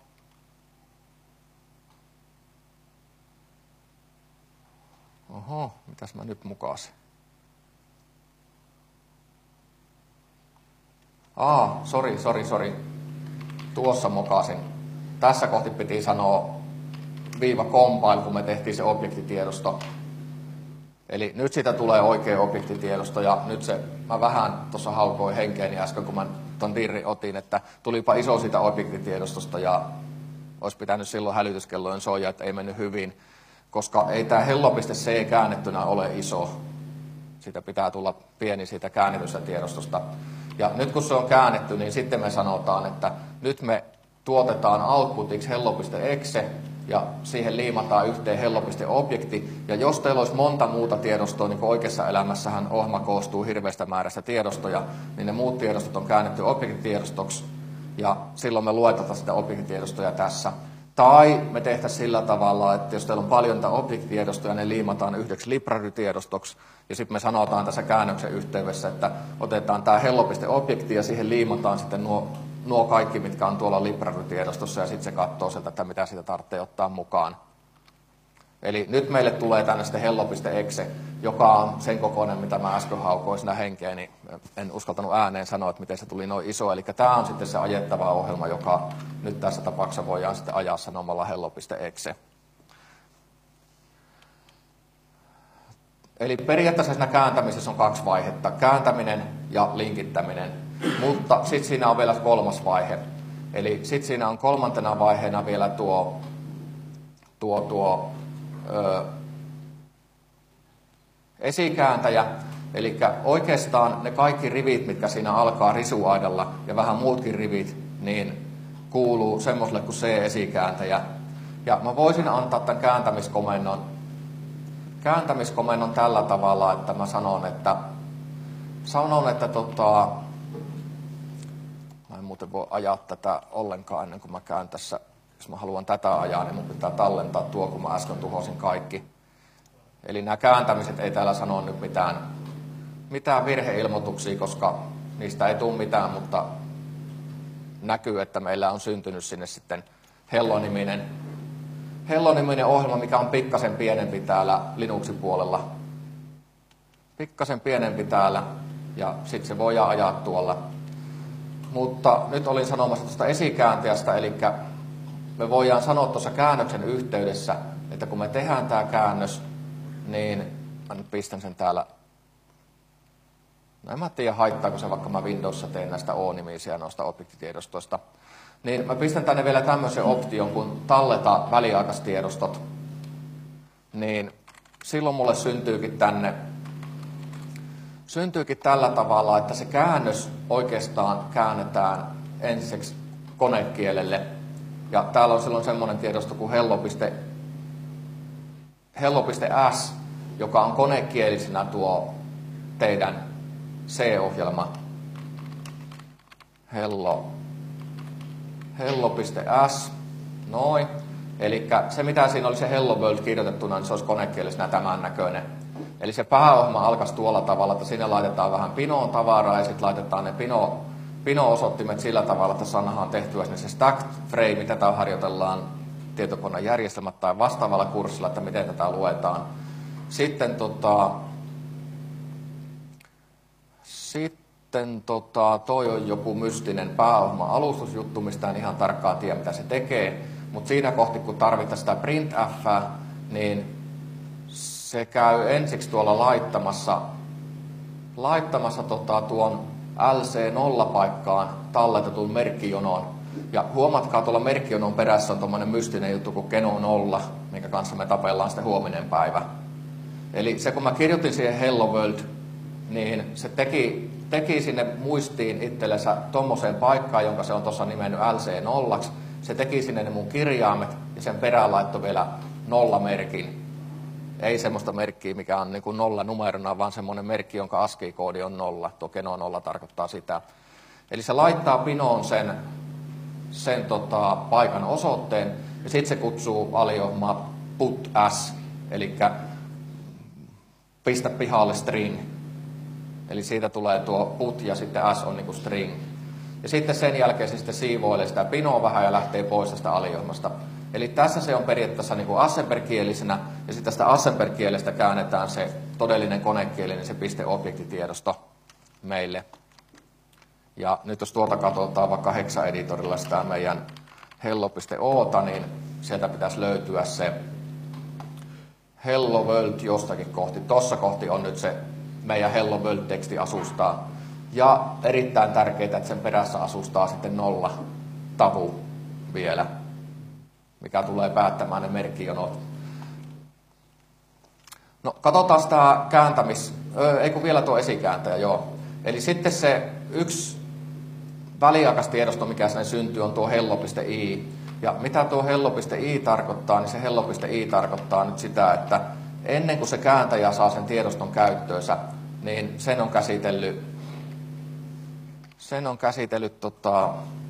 Oho, mitäs mä nyt mukasin? Aa, sori, sori, sori. Tuossa mokasin. Tässä kohti piti sanoa viiva compile, kun me tehtiin se objektitiedosto. Eli nyt siitä tulee oikea objektitiedosto, ja nyt se, mä vähän tuossa haukoin henkeeni äsken, kun mä ton dirri otin, että tulipa iso siitä objektitiedostosta, ja olisi pitänyt silloin hälytyskellojen soija, että ei mennyt hyvin, koska ei tämä hello.c käännettynä ole iso. Siitä pitää tulla pieni siitä käännetystä tiedostosta. Ja nyt kun se on käännetty, niin sitten me sanotaan, että nyt me tuotetaan outputiksi hello.exe, ja siihen liimataan yhteen hello.objekti. Ja jos teillä olisi monta muuta tiedostoa, niin kuin oikeassa elämässähän ohjelma koostuu hirveästä määrästä tiedostoja, niin ne muut tiedostot on käännetty objektitiedostoksi, ja silloin me luetaan sitä objektitiedostoja tässä. Tai me tehtäisiin sillä tavalla, että jos teillä on paljon tätä objektitiedostoja, ne liimataan yhdeksi library-tiedostoksi, ja sitten me sanotaan tässä käännöksen yhteydessä, että otetaan tämä hello.objekti ja siihen liimataan sitten nuo, nuo kaikki, mitkä on tuolla library-tiedostossa, ja sitten se katsoo sieltä, että mitä siitä tarvitsee ottaa mukaan. Eli nyt meille tulee tänne sitten hello.exe, joka on sen kokoinen, mitä mä äsken haukoin siinä henkeen, niin en uskaltanut ääneen sanoa, että miten se tuli noin iso. Eli tämä on sitten se ajettava ohjelma, joka nyt tässä tapauksessa voidaan sitten ajaa sanomalla hello.exe. Eli periaatteessa siinä kääntämisessä on kaksi vaihetta, kääntäminen ja linkittäminen, mutta sitten siinä on vielä kolmas vaihe. Eli sitten siinä on kolmantena vaiheena vielä tuo, tuo, tuo ö, esikääntäjä, eli oikeastaan ne kaikki rivit, mitkä siinä alkaa risuaidalla ja vähän muutkin rivit, niin kuuluu semmoiselle kuin C-esikääntäjä. Ja mä voisin antaa tämän kääntämiskomennon kääntämiskomennon tällä tavalla, että mä sanon, että sanon, että tota, mä en muuten voi ajaa tätä ollenkaan ennen kuin mä käyn tässä, jos mä haluan tätä ajaa, niin mun pitää tallentaa tuo, kun mä äsken tuhosin kaikki. Eli nämä kääntämiset ei täällä sano nyt mitään, mitään virheilmoituksia, koska niistä ei tule mitään, mutta näkyy, että meillä on syntynyt sinne sitten Hello-niminen Hello-niminen ohjelma, mikä on pikkasen pienempi täällä Linuxin puolella. Pikkasen pienempi täällä, ja sitten se voidaan ajaa tuolla. Mutta nyt olin sanomassa tuosta esikääntäjästä, eli me voidaan sanoa tuossa käännöksen yhteydessä, että kun me tehdään tämä käännös, niin mä nyt pistän sen täällä. No en mä tiedä, haittaako se, vaikka mä Windowsissa teen näistä O-nimisiä noista objektitiedostoista. Niin mä pistän tänne vielä tämmöisen option, kun talleta väliaikaistiedostot, niin silloin mulle syntyykin tänne, syntyykin tällä tavalla, että se käännös oikeastaan käännetään ensiksi konekielelle. Ja täällä on silloin semmoinen tiedosto kuin hello.s, joka on konekielisenä tuo teidän C-ohjelma. Hello. hello.s, noin. Eli se, mitä siinä oli se Hello World kirjoitettuna, niin se olisi konekielisenä tämän näköinen. Eli se pääohjelma alkaisi tuolla tavalla, että sinne laitetaan vähän pinoon tavaraa ja sitten laitetaan ne pino, pino-osoittimet sillä tavalla, että saadaan tehtyä se stack frame, tätä harjoitellaan tietokoneen järjestelmät tai vastaavalla kurssilla, että miten tätä luetaan. Sitten tota, sitten Sitten tota, toi on joku mystinen pääohjelma-alustusjuttu, mistä en ihan tarkkaan tiedä, mitä se tekee. Mutta siinä kohti, kun tarvitaan sitä printf, niin se käy ensiksi tuolla laittamassa, laittamassa tota, tuon L C nolla paikkaan talletetun merkkijonon. Ja huomatkaa, tuolla merkkijonon perässä on tuommoinen mystinen juttu kuin Keno nolla, minkä kanssa me tapellaan sitten huominen päivä. Eli se, kun mä kirjoitin siihen Hello World, niin se teki... teki sinne muistiin itsellensä tommoseen paikkaan, jonka se on tuossa nimennyt L C nolla. Se teki sinne ne mun kirjaimet ja sen perään laittoi vielä nollamerkin. Ei semmoista merkkiä, mikä on niin kuin nolla numerona, vaan semmoinen merkki, jonka ASCII-koodi on nolla. Tuo Keno nolla tarkoittaa sitä. Eli se laittaa pinoon sen, sen tota, paikan osoitteen ja sitten se kutsuu valiohjelmaa put s, eli pistä pihalle string. Eli siitä tulee tuo put ja sitten s on niin kuin string. Ja sitten sen jälkeen se sitten siivoilee sitä pinoa vähän ja lähtee pois tästä aliohjelmasta. Eli tässä se on periaatteessa niin kuin Assembler-kielisenä, ja sitten tästä Assembler-kielestä käännetään se todellinen konekielinen, se piste-objektitiedosto meille. Ja nyt jos tuolta katsotaan vaikka Hexa-editorilla sitä meidän hello.ota, niin sieltä pitäisi löytyä se hello world jostakin kohti. Tossa kohti on nyt se meidän hello world-teksti asustaa. Ja erittäin tärkeää, että sen perässä asustaa sitten nolla tavu vielä, mikä tulee päättämään ne merkkijonot. No, katsotaan sitä kääntämis... Öö, ei kun vielä tuo esikääntäjä, joo. Eli sitten se yksi väliaikaistiedosto, mikä sinne syntyy, on tuo hello.i. Ja mitä tuo hello.i tarkoittaa, niin se hello.i tarkoittaa nyt sitä, että ennen kuin se kääntäjä saa sen tiedoston käyttöönsä, niin sen on käsitellyt, sen on käsitellyt tota,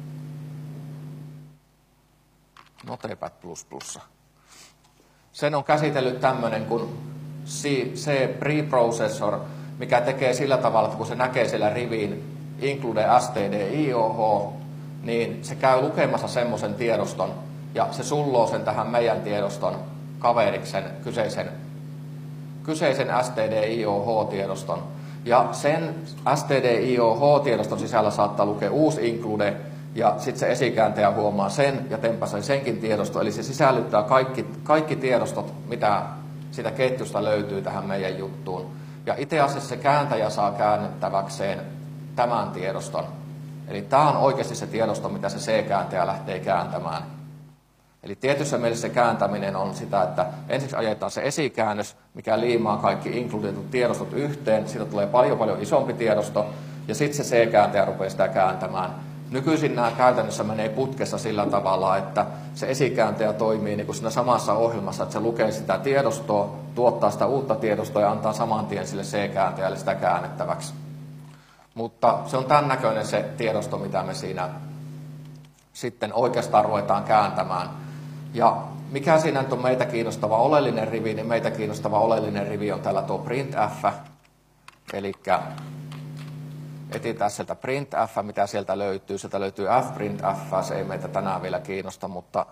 Notepad plus plus. Sen on käsitellyt tämmöinen kuin C preprocessor, mikä tekee sillä tavalla, että kun se näkee siellä riviin include stdioh, niin se käy lukemassa semmoisen tiedoston ja se sulloo sen tähän meidän tiedoston kaveriksen kyseisen, kyseisen stdioh-tiedoston. Ja sen stdioh-tiedoston sisällä saattaa lukea uusi include, ja sitten se esikääntäjä huomaa sen ja tempasee senkin tiedosto. Eli se sisällyttää kaikki, kaikki tiedostot, mitä sitä ketjusta löytyy tähän meidän juttuun. Ja itse asiassa se kääntäjä saa käännettäväkseen tämän tiedoston. Eli tämä on oikeasti se tiedosto, mitä se C-kääntäjä lähtee kääntämään. Eli tietyssä mielessä se kääntäminen on sitä, että ensiksi ajetaan se esikäännös, mikä liimaa kaikki inkludetut tiedostot yhteen. Siitä tulee paljon paljon isompi tiedosto, ja sitten se C-kääntäjä rupeaa sitä kääntämään. Nykyisin nämä käytännössä menee putkessa sillä tavalla, että se esikääntäjä toimii niin kuin siinä samassa ohjelmassa, että se lukee sitä tiedostoa, tuottaa sitä uutta tiedostoa ja antaa saman tien sille C-kääntäjälle sitä käännettäväksi. Mutta se on tämän näköinen se tiedosto, mitä me siinä sitten oikeastaan ruvetaan kääntämään. Ja mikä siinä nyt on meitä kiinnostava oleellinen rivi, niin meitä kiinnostava oleellinen rivi on täällä tuo printf. Eli etsitään sieltä printf, mitä sieltä löytyy. Sieltä löytyy fprintf, se ei meitä tänään vielä kiinnosta, mutta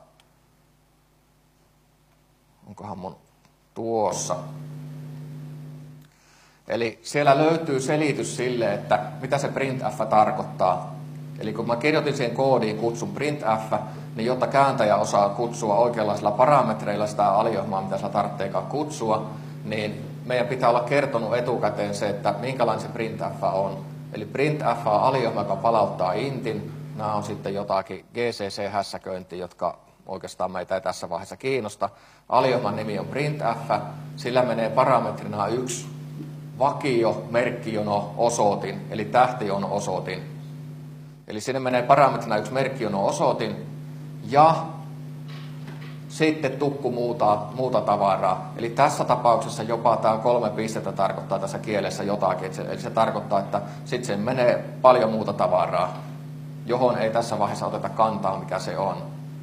onkohan mun tuossa. Eli siellä löytyy selitys sille, että mitä se printf tarkoittaa. Eli kun mä kirjoitin siihen koodiin kutsun printf, niin jotta kääntäjä osaa kutsua oikeanlaisilla parametreilla sitä aliohmaa, mitä sillä tarvitseekaan kutsua, niin meidän pitää olla kertonut etukäteen se, että minkälainen se printf on. Eli printf on aliohma, joka palauttaa intin. Nämä on sitten jotakin G C C-hässäköintiä, jotka oikeastaan meitä ei tässä vaiheessa kiinnosta. Aliohman nimi on printf. Sillä menee parametrina yksi vakio, merkkijono, osoitin, eli tähtijono osoitin. Eli sinne menee parametrina yksi merkkijono osoitin ja sitten tukku muuta, muuta tavaraa. Eli tässä tapauksessa jopa tämä kolme pistettä tarkoittaa tässä kielessä jotakin. Eli se tarkoittaa, että sitten se menee paljon muuta tavaraa, johon ei tässä vaiheessa oteta kantaa, mikä se on.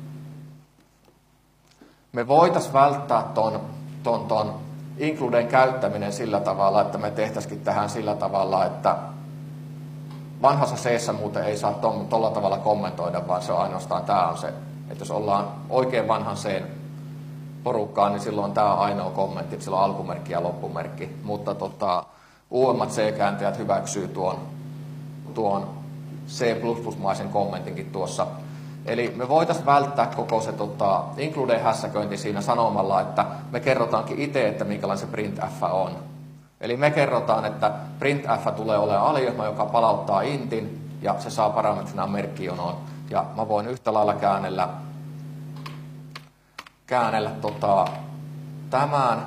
Me voitaisiin välttää ton, ton, ton includen käyttäminen sillä tavalla, että me tehtäisikin tähän sillä tavalla, että vanhassa C:ssä muuten ei saa tuolla tavalla kommentoida, vaan se on ainoastaan tämä on se. Että jos ollaan oikein vanhan C:n porukkaan, niin silloin tämä on ainoa kommentti, että sillä on alkumerkki ja loppumerkki. Mutta tota, uudemmat C-kääntäjät hyväksyy tuon, tuon C plus plus-maisen kommentinkin tuossa. Eli me voitaisiin välttää koko se tota, include-hässäköinti siinä sanomalla, että me kerrotaankin itse, että minkälainen se printf on. Eli me kerrotaan, että printf tulee olemaan aliohma, joka palauttaa intin, ja se saa parametrina merkkijonoon. Ja mä voin yhtä lailla käännellä, käännellä tota, tämän.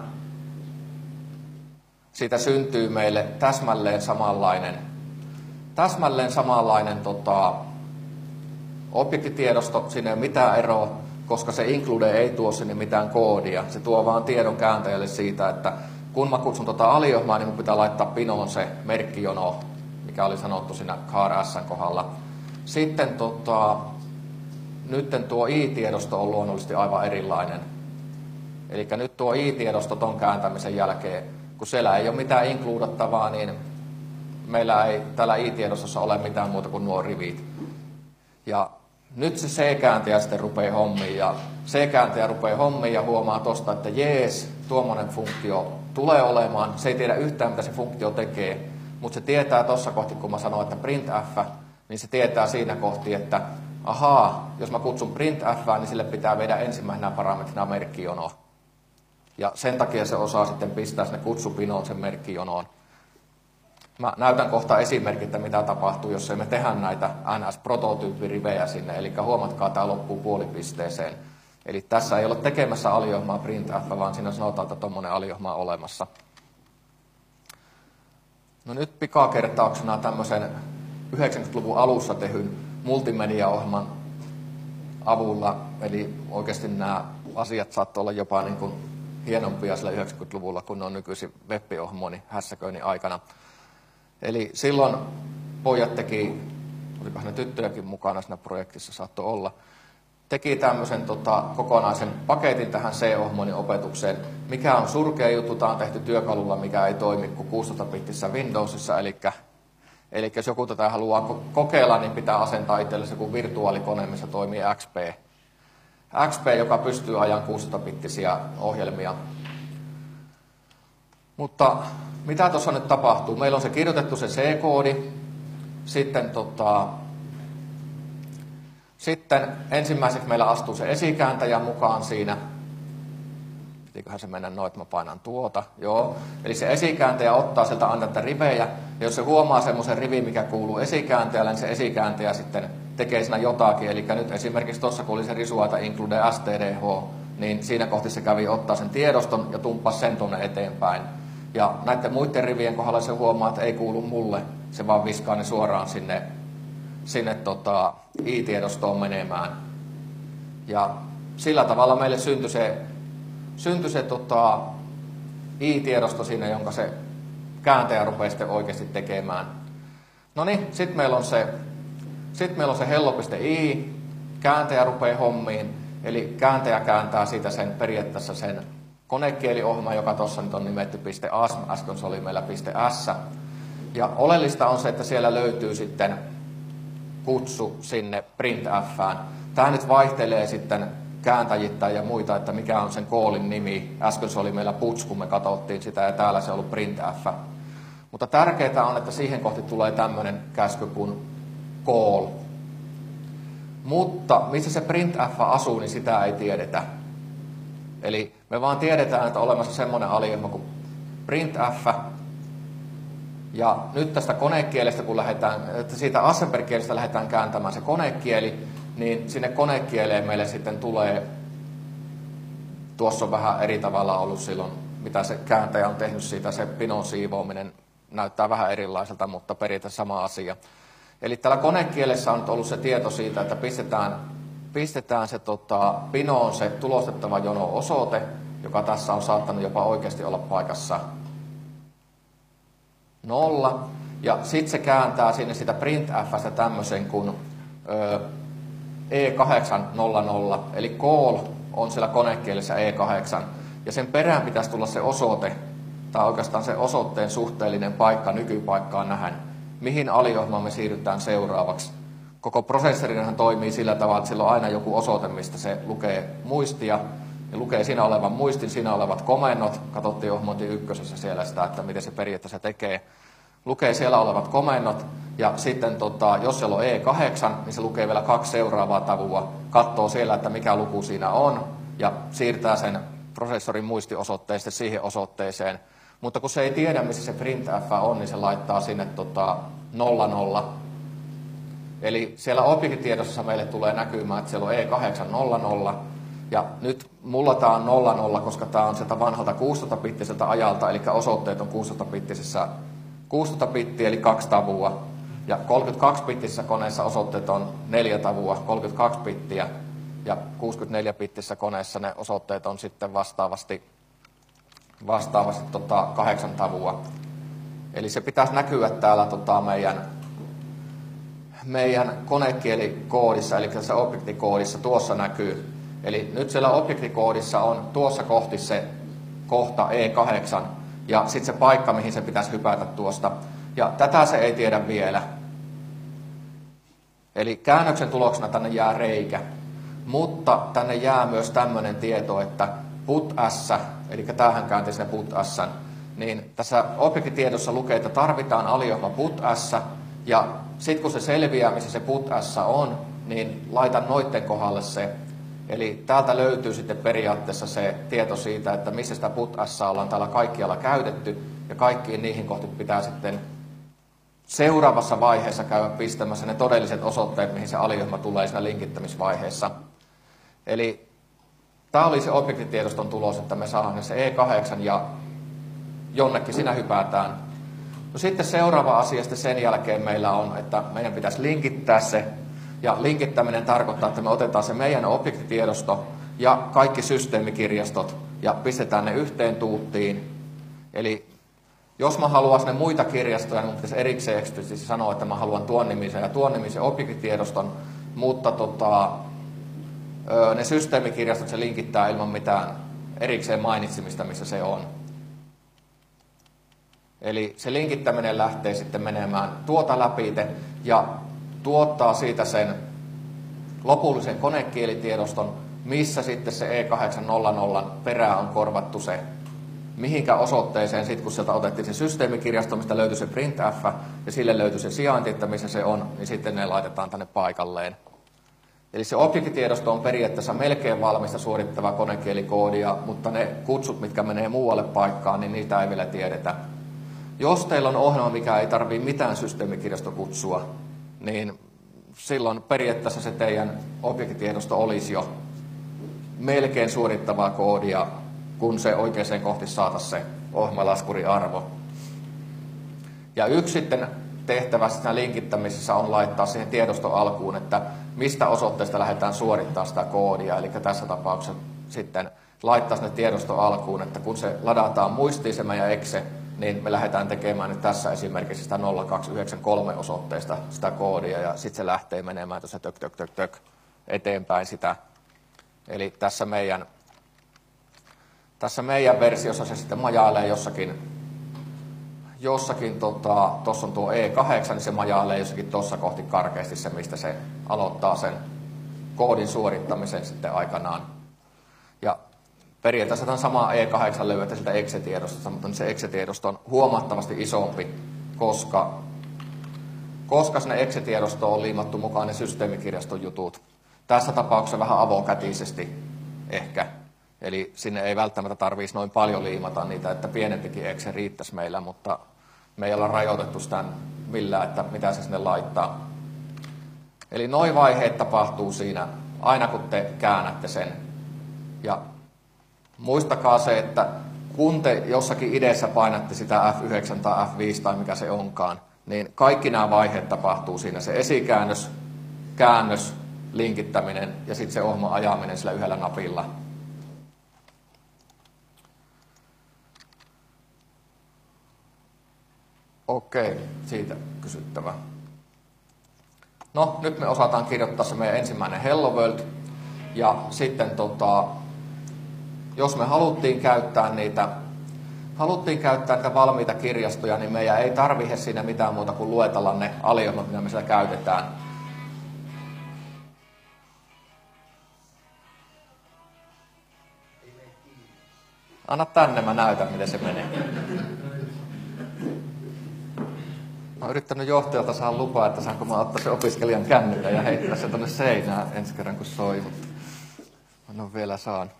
Siitä syntyy meille täsmälleen samanlainen, täsmälleen samanlainen tota, objektitiedosto. Siinä ei ole mitään eroa, koska se include ei tuo sinne mitään koodia. Se tuo vaan tiedon kääntäjälle siitä, että kun mä kutsun tota aliohmaa, niin mun pitää laittaa pinoon se merkkijono, mikä oli sanottu siinä char S:n kohdalla. Sitten tota, nyt tuo i-tiedosto on luonnollisesti aivan erilainen. Eli nyt tuo i-tiedosto ton kääntämisen jälkeen, kun siellä ei ole mitään includattavaa, niin meillä ei täällä i-tiedostossa ole mitään muuta kuin nuo rivit. Ja nyt se C-kääntäjä sitten rupeaa hommiin ja C-kääntäjä rupeaa hommiin ja huomaa tosta, että jees, tuommoinen funktio tulee olemaan. Se ei tiedä yhtään, mitä se funktio tekee, mutta se tietää tuossa kohti, kun mä sanon, että printf, niin se tietää siinä kohti, että ahaa, jos mä kutsun printf, niin sille pitää viedä ensimmäisenä parametrina merkkijono. Ja sen takia se osaa sitten pistää sinne kutsupinoon sen merkkijonoon. Mä näytän kohta esimerkit, että mitä tapahtuu, jos emme tehdä näitä N S-prototyyppirivejä sinne. Eli huomatkaa, tämä loppuu puolipisteeseen. Eli tässä ei ole tekemässä aliohmaa printf, vaan siinä sanotaan, että tuommoinen aliohma on olemassa. No nyt pikakertauksena tämmöisen yhdeksänkymmentäluvun alussa tehyn multimediaohjelman avulla. Eli oikeasti nämä asiat saattoi olla jopa niin kuin hienompia sillä yhdeksänkymmentäluvulla, kun ne on nykyisin web-ohjelmoinnin hässäköinnin aikana. Eli silloin pojat teki, olikohan ne tyttöjäkin mukana siinä projektissa, saattoi olla, teki tämmöisen tota, kokonaisen paketin tähän C-ohjelmoinnin opetukseen, mikä on surkea juttu. Tämä on tehty työkalulla, mikä ei toimi kuin kuusitoista-bittissä Windowsissa, eli, eli jos joku tätä haluaa kokeilla, niin pitää asentaa itsellesi joku virtuaalikone, missä toimii X P. X P, joka pystyy ajan kuusitoista-bittisiä ohjelmia. Mutta mitä tuossa nyt tapahtuu? Meillä on se kirjoitettu se C-koodi, sitten, tota, sitten ensimmäiseksi meillä astuu se esikääntäjä mukaan siinä. Pitiköhän se mennä noin, että mä painan tuota. Joo. Eli se esikääntäjä ottaa sieltä aina näitä rivejä, ja jos se huomaa semmoisen rivin, mikä kuuluu esikääntäjälle, niin se esikääntäjä sitten tekee siinä jotakin. Eli nyt esimerkiksi tuossa, kun oli se risuaita include stdh, niin siinä kohti se kävi ottaa sen tiedoston ja tumppasi sen tuonne eteenpäin. Ja näiden muiden rivien kohdalla se huomaa, että ei kuulu mulle, se vaan viskaa ne suoraan sinne, sinne tota, i-tiedostoon menemään. Ja sillä tavalla meille syntyi se, syntyi se tota, i-tiedosto siinä, jonka se kääntäjä rupeaa sitten oikeasti tekemään. No niin, sitten meillä on se, sit meillä on se hello.i, kääntäjä rupeaa hommiin, eli kääntäjä kääntää siitä sen periaatteessa sen konekieliohjelma, joka tuossa nyt on nimetty .as, äsken se oli meillä .s. Ja oleellista on se, että siellä löytyy sitten kutsu sinne printfään. Tämä nyt vaihtelee sitten kääntäjittäin ja muita, että mikä on sen callin nimi. Äsken se oli meillä puts, kun me katsottiin sitä, ja täällä se on ollut printf. Mutta tärkeää on, että siihen kohti tulee tämmöinen käsky kuin call. Mutta missä se printf asuu, niin sitä ei tiedetä. Eli me vaan tiedetään, että on olemassa semmoinen aliohjelma kuin printf. Ja nyt tästä konekielestä, kun lähdetään, että siitä Assemble-kielestä lähdetään kääntämään se konekieli, niin sinne konekieleen meille sitten tulee, tuossa on vähän eri tavalla ollut silloin, mitä se kääntäjä on tehnyt siitä, se pinon siivoaminen näyttää vähän erilaiselta, mutta periaatteessa sama asia. Eli täällä konekielessä on nyt ollut se tieto siitä, että pistetään Pistetään se tota, pinoon se tulostettava jono-osoite, joka tässä on saattanut jopa oikeasti olla paikassa nolla. Ja sitten se kääntää sinne sitä printfstä tämmöisen kuin ö, E kahdeksan nolla nolla, eli call on siellä konekielessä E kahdeksan. Ja sen perään pitäisi tulla se osoite, tai oikeastaan se osoitteen suhteellinen paikka nykypaikkaan nähden, mihin aliohjelmaan me siirrytään seuraavaksi. Koko prosessorinahan toimii sillä tavalla, että sillä on aina joku osoite, mistä se lukee muistia. Ja lukee siinä olevan muistin, siinä olevat komennot. Katsottiin ohjelmointi ykkösessä siellä sitä, että miten se periaatteessa tekee. Lukee siellä olevat komennot. Ja sitten tota, jos siellä on E kahdeksan, niin se lukee vielä kaksi seuraavaa tavua. Katsoo siellä, että mikä luku siinä on. Ja siirtää sen prosessorin muistiosoitteesta siihen osoitteeseen. Mutta kun se ei tiedä, missä se printf on, niin se laittaa sinne tota, nolla nolla. Eli siellä objektitiedossa meille tulee näkymään, että siellä on E kahdeksan nolla nolla. Ja nyt mulla tämä on nolla nolla, koska tämä on sieltä vanhalta kuusitoista-bittiseltä ajalta, eli osoitteet on kuusitoista-bittisessä kuusitoista bittiä, eli kaksi tavua. Ja kolmekymmentäkaksi-bittisessä koneessa osoitteet on neljä tavua, kolmekymmentäkaksi bittiä. Ja kuusikymmentäneljä-bittisessä koneessa ne osoitteet on sitten vastaavasti, vastaavasti tota, kahdeksan tavua. Eli se pitäisi näkyä täällä tota, meidän... meidän konekielikoodissa, eli tässä objektikoodissa, tuossa näkyy. Eli nyt siellä objektikoodissa on tuossa kohti se kohta E kahdeksan, ja sitten se paikka, mihin se pitäisi hypätä tuosta. Ja tätä se ei tiedä vielä. Eli käännöksen tuloksena tänne jää reikä, mutta tänne jää myös tämmöinen tieto, että put S, eli tämähän käänti sinne put S, niin tässä objektitiedossa lukee, että tarvitaan aliohjelma put S, ja sitten kun se selviää, missä se put S on, niin laitan noitten kohdalle se. Eli täältä löytyy sitten periaatteessa se tieto siitä, että missä sitä put S ollaan täällä kaikkialla käytetty, ja kaikkiin niihin kohti pitää sitten seuraavassa vaiheessa käydä pistämässä ne todelliset osoitteet, mihin se aliohjelma tulee siinä linkittämisvaiheessa. Eli tämä oli se objektitiedoston tulos, että me saadaan se E kahdeksan ja jonnekin siinä hypätään. No sitten seuraava asia sitten sen jälkeen meillä on, että meidän pitäisi linkittää se. Ja linkittäminen tarkoittaa, että me otetaan se meidän objektitiedosto ja kaikki systeemikirjastot ja pistetään ne yhteen tuuttiin. Eli jos mä haluan ne muita kirjastoja, niin mun pitäisi erikseen eksplisiittisesti sanoa, että mä haluan tuon nimisen ja tuon nimisen objektitiedoston, mutta tota, ne systeemikirjastot se linkittää ilman mitään erikseen mainitsemista, missä se on. Eli se linkittäminen lähtee sitten menemään tuota läpite ja tuottaa siitä sen lopullisen konekielitiedoston, missä sitten se E kahdeksansataanolla perään on korvattu se, mihinkä osoitteeseen, sitten kun sieltä otettiin se systeemikirjasto, mistä löytyi se printf, ja sille löytyi se sijainti, että missä se on, niin sitten ne laitetaan tänne paikalleen. Eli se objektitiedosto on periaatteessa melkein valmista suorittavaa konekielikoodia, mutta ne kutsut, mitkä menee muualle paikkaan, niin niitä ei vielä tiedetä. Jos teillä on ohjelma, mikä ei tarvitse mitään systeemikirjastokutsua, niin silloin periaatteessa se teidän objektitiedosto olisi jo melkein suorittavaa koodia, kun se oikeaan kohti saataisiin se ohjelmalaskuriarvo. Ja yksi sitten tehtävä siinä linkittämisessä on laittaa siihen tiedoston alkuun, että mistä osoitteesta lähdetään suorittamaan sitä koodia. Eli tässä tapauksessa sitten laittaa sinne tiedoston alkuun, että kun se ladataan muistiin se meidän exe, niin me lähdetään tekemään nyt tässä esimerkiksi sitä nolla kaksi yhdeksän kolme osoitteesta sitä koodia, ja sitten se lähtee menemään tuossa tök, tök, tök, tök eteenpäin sitä. Eli tässä meidän, tässä meidän versiossa se sitten majailee jossakin, jossakin tuossa tota, on tuo E kahdeksan, niin se majailee jossakin tuossa kohti karkeasti se, mistä se aloittaa sen koodin suorittamisen sitten aikanaan. Ja periaatteessa tämän sama E kahdeksan löydetään sitä exe-tiedostosta, mutta se exe-tiedosto on huomattavasti isompi, koska, koska sinne exe-tiedostoon on liimattu mukaan ne systeemikirjaston jutut. Tässä tapauksessa vähän avokätisesti ehkä. Eli sinne ei välttämättä tarvitsisi noin paljon liimata niitä, että pienempikin exe riittäisi meillä, mutta me ei olla rajoitettu sitä millään, että mitä se sinne laittaa. Eli noin vaiheet tapahtuu siinä aina kun te käännätte sen. Ja muistakaa se, että kun te jossakin ideessä painatte sitä F yhdeksän tai F viisi tai mikä se onkaan, niin kaikki nämä vaiheet tapahtuu siinä. Se esikäännös, käännös, linkittäminen ja sitten se ohjelman ajaminen sillä yhdellä napilla. Okei, siitä kysyttävä. No, nyt me osataan kirjoittaa se meidän ensimmäinen Hello World. Ja sitten tota, jos me haluttiin käyttää niitä, haluttiin käyttää niitä valmiita kirjastoja, niin meidän ei tarvitse siinä mitään muuta kuin luetella ne aliohjelmat, mitä me siellä käytetään. Anna tänne, mä näytän, miten se menee. Mä oon yrittänyt johtajalta saada lupaa, että saanko mä ottaa se opiskelijan kännykän ja heittää se tonne seinään ensi kerran, kun soi, mutta en ole vielä saanut.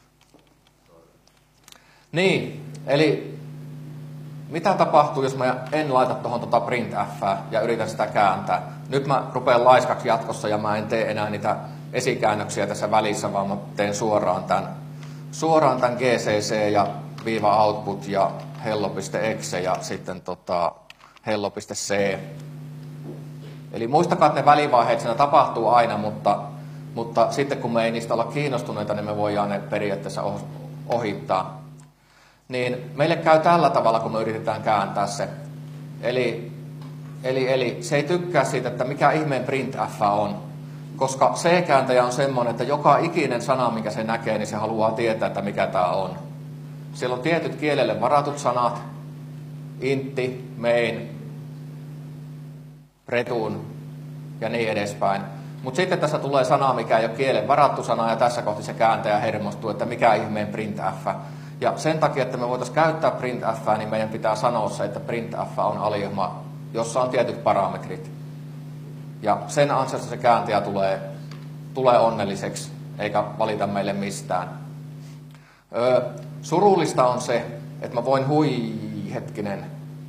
Niin, eli mitä tapahtuu, jos mä en laita tuohon tuota printfää ja yritän sitä kääntää? Nyt mä rupean laiskaksi jatkossa ja mä en tee enää niitä esikäännöksiä tässä välissä, vaan mä teen suoraan tämän, suoraan tämän G C C ja viiva output ja hello.exe ja sitten tota hello.c. Eli muistakaa, että ne välivaiheet siinä tapahtuu aina, mutta, mutta sitten kun me ei niistä olla kiinnostuneita, niin me voidaan ne periaatteessa ohittaa. Niin meille käy tällä tavalla, kun me yritetään kääntää se. Eli, eli, eli se ei tykkää siitä, että mikä ihmeen printf on. Koska C-kääntäjä on semmoinen, että joka ikinen sana, mikä se näkee, niin se haluaa tietää, että mikä tämä on. Siellä on tietyt kielelle varatut sanat. Intti, main, return ja niin edespäin. Mutta sitten tässä tulee sana, mikä ei ole kielen varattu sana, ja tässä kohti se kääntäjä hermostuu, että mikä ihmeen printf. Ja sen takia, että me voitaisiin käyttää printf, niin meidän pitää sanoa se, että printf on aliohjelma, jossa on tietyt parametrit. Ja sen ansiosta se kääntäjä tulee, tulee onnelliseksi, eikä valita meille mistään. Öö, surullista on se, että mä voin hui, hetkinen.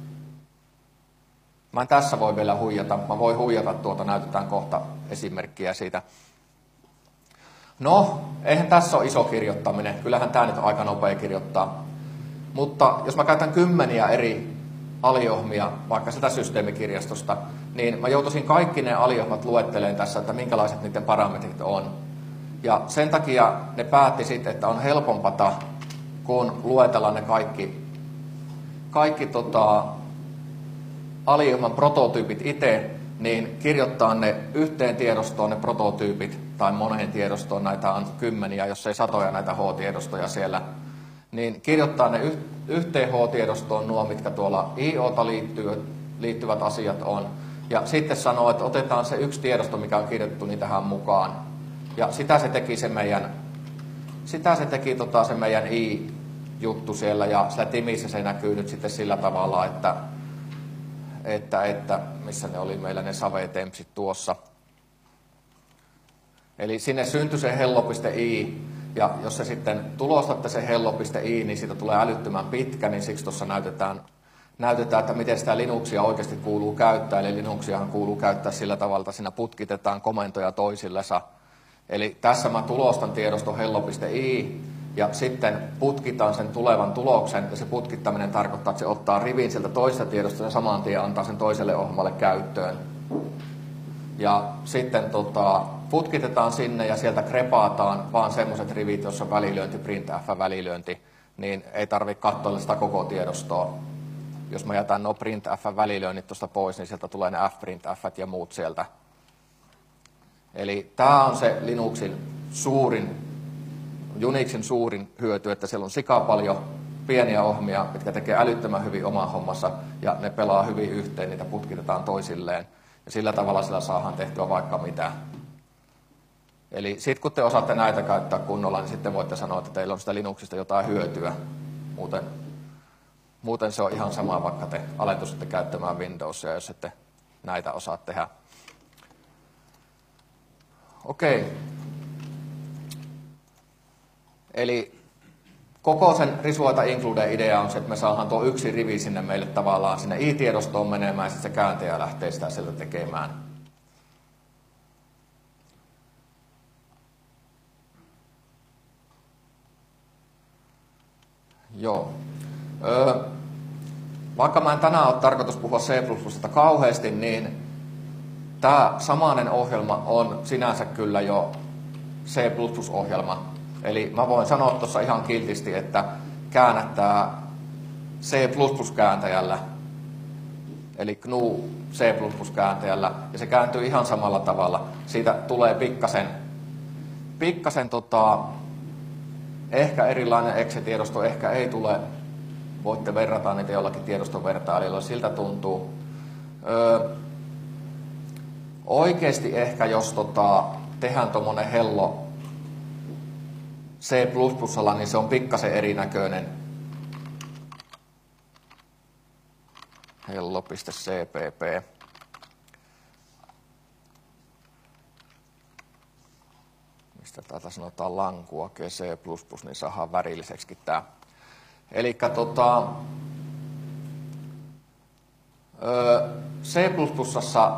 Mä en tässä voi vielä huijata, mä voin huijata tuota, näytetään kohta esimerkkiä siitä. No, eihän tässä ole iso kirjoittaminen, kyllähän tämä nyt on aika nopea kirjoittaa. Mutta jos mä käytän kymmeniä eri aliohmia, vaikka sitä systeemikirjastosta, niin mä joutuisin kaikki ne aliohmat luetteleen tässä, että minkälaiset niiden parametrit on. Ja sen takia ne päätti sitten, että on helpompata, kun luetellaan ne kaikki, kaikki tota, aliohman prototyypit itse, niin kirjoittaa ne yhteen tiedostoon ne prototyypit, tai moneen tiedostoon, näitä on kymmeniä, jos ei satoja näitä H-tiedostoja siellä, niin kirjoittaa ne yhteen H-tiedostoon nuo, mitkä tuolla I O:ta liittyy, liittyvät asiat on, ja sitten sanoo, että otetaan se yksi tiedosto, mikä on kirjoitettu, niin tähän mukaan. Ja sitä se teki se meidän, sitä se teki tota se meidän I-juttu siellä, ja sillä Timissä se näkyy nyt sitten sillä tavalla, että Että, että missä ne oli meillä ne savetempsit tuossa. Eli sinne syntyi se hello.i, ja jos se sitten tulostatte se hello.i, niin siitä tulee älyttömän pitkä, niin siksi tuossa näytetään, näytetään, että miten sitä Linuxia oikeasti kuuluu käyttää. Eli Linuxiahan kuuluu käyttää sillä tavalla, että siinä putkitetaan komentoja toisillensa. Eli tässä mä tulostan tiedoston hello.i, ja sitten putkitaan sen tulevan tuloksen, ja se putkittaminen tarkoittaa, että se ottaa rivin sieltä toisesta tiedosta ja saman tien antaa sen toiselle ohjelmalle käyttöön. Ja sitten tota, putkitetaan sinne ja sieltä krepaataan vaan semmoiset rivit, joissa on välilyönti, printf-välilyönti, niin ei tarvitse katsoa sitä koko tiedostoa. Jos mä jätän nuo printf-välilyönnit tuosta pois, niin sieltä tulee ne fprintf ja muut sieltä. Eli tämä on se Linuxin suurin, Unixin suurin hyöty, että siellä on sika paljon pieniä ohjelmia, mitkä tekee älyttömän hyvin oman hommassa, ja ne pelaa hyvin yhteen, niitä putkitetaan toisilleen, ja sillä tavalla sillä saadaan tehtyä vaikka mitä. Eli sitten kun te osaatte näitä käyttää kunnolla, niin sitten voitte sanoa, että teillä on sitä Linuxista jotain hyötyä. Muuten, muuten se on ihan sama, vaikka te alentuisitte käyttämään Windowsia, jos ette näitä osaa tehdä. Okei. Eli koko sen Risuota Include-idea on se, että me saadaan tuo yksi rivi sinne meille tavallaan sinne i-tiedostoon menemään, ja sitten se kääntäjä lähtee sitä sieltä tekemään. Joo. Öö, vaikka mä en tänään ole tarkoitus puhua C plus plus kauheasti, niin tämä samainen ohjelma on sinänsä kyllä jo C plus plus-ohjelma. Eli mä voin sanoa tuossa ihan kiltisti, että käännättää C plus plus-kääntäjällä, eli G N U C plus plus-kääntäjällä, ja se kääntyy ihan samalla tavalla. Siitä tulee pikkasen, pikkasen tota, ehkä erilainen exe-tiedosto, ehkä ei tule. Voitte verrata niitä jollakin tiedoston vertaililla, siltä tuntuu. Öö, oikeasti ehkä, jos tota, tehdään tuommoinen hello C plus plusalla, niin se on pikkasen erinäköinen. hello.cpp. Mistä täältä sanotaan lankua, C plus plus, niin saadaan värilliseksikin tää. Elikkä tota, C plus plusassa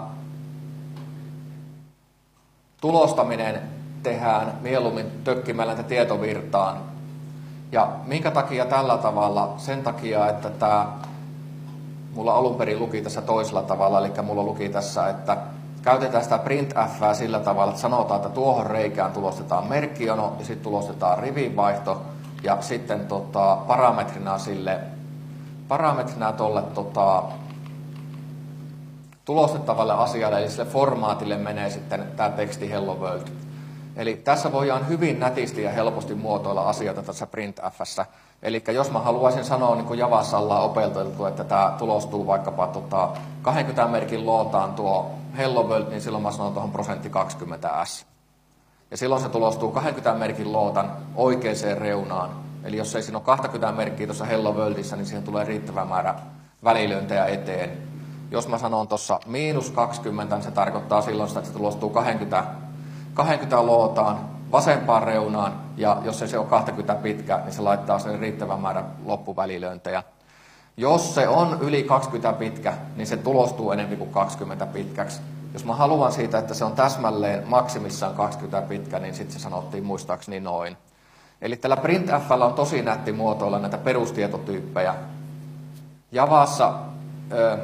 tulostaminen tehdään mieluummin tökkimällä näitä tietovirtaan. Ja minkä takia tällä tavalla? Sen takia, että tämä mulla alun perin luki tässä toisella tavalla, eli mulla luki tässä, että käytetään sitä printfää sillä tavalla, että sanotaan, että tuohon reikään tulostetaan merkkijono ja sitten tulostetaan rivinvaihto ja sitten tota, parametrina sille, parametrina tolle tota, tulostettavalle asialle, eli sille formaatille menee sitten tämä teksti Hello World. Eli tässä voidaan hyvin nätisti ja helposti muotoilla asioita tässä printf:ssä. Eli jos mä haluaisin sanoa, niin kuin Javassa ollaan opelteltu, että tämä tulostuu vaikkapa tota, kaksikymmentä merkin lootaan tuo Hello World, niin silloin mä sanon tuohon prosentti kaksikymmentä S. Ja silloin se tulostuu kaksikymmentä merkin lootan oikeaan reunaan. Eli jos ei siinä ole kaksikymmentä merkkiä tuossa Hello Worldissa, niin siihen tulee riittävä määrä välilöintejä eteen. Jos mä sanon tuossa miinus kaksikymmentä, niin se tarkoittaa silloin sitä, että se tulostuu kaksikymmentä, kaksikymmentä lootaan vasempaan reunaan. Ja jos ei se ole kaksikymmentä pitkä, niin se laittaa sen riittävän määrän loppuvälilöintejä. Jos se on yli kaksikymmentä pitkä, niin se tulostuu enemmän kuin kaksikymmentä pitkäksi. Jos mä haluan siitä, että se on täsmälleen maksimissaan kaksikymmentä pitkä, niin sitten se sanottiin muistaakseni noin. Eli tällä printf:llä on tosi nätti muotoilla näitä perustietotyyppejä. Javassa, äh,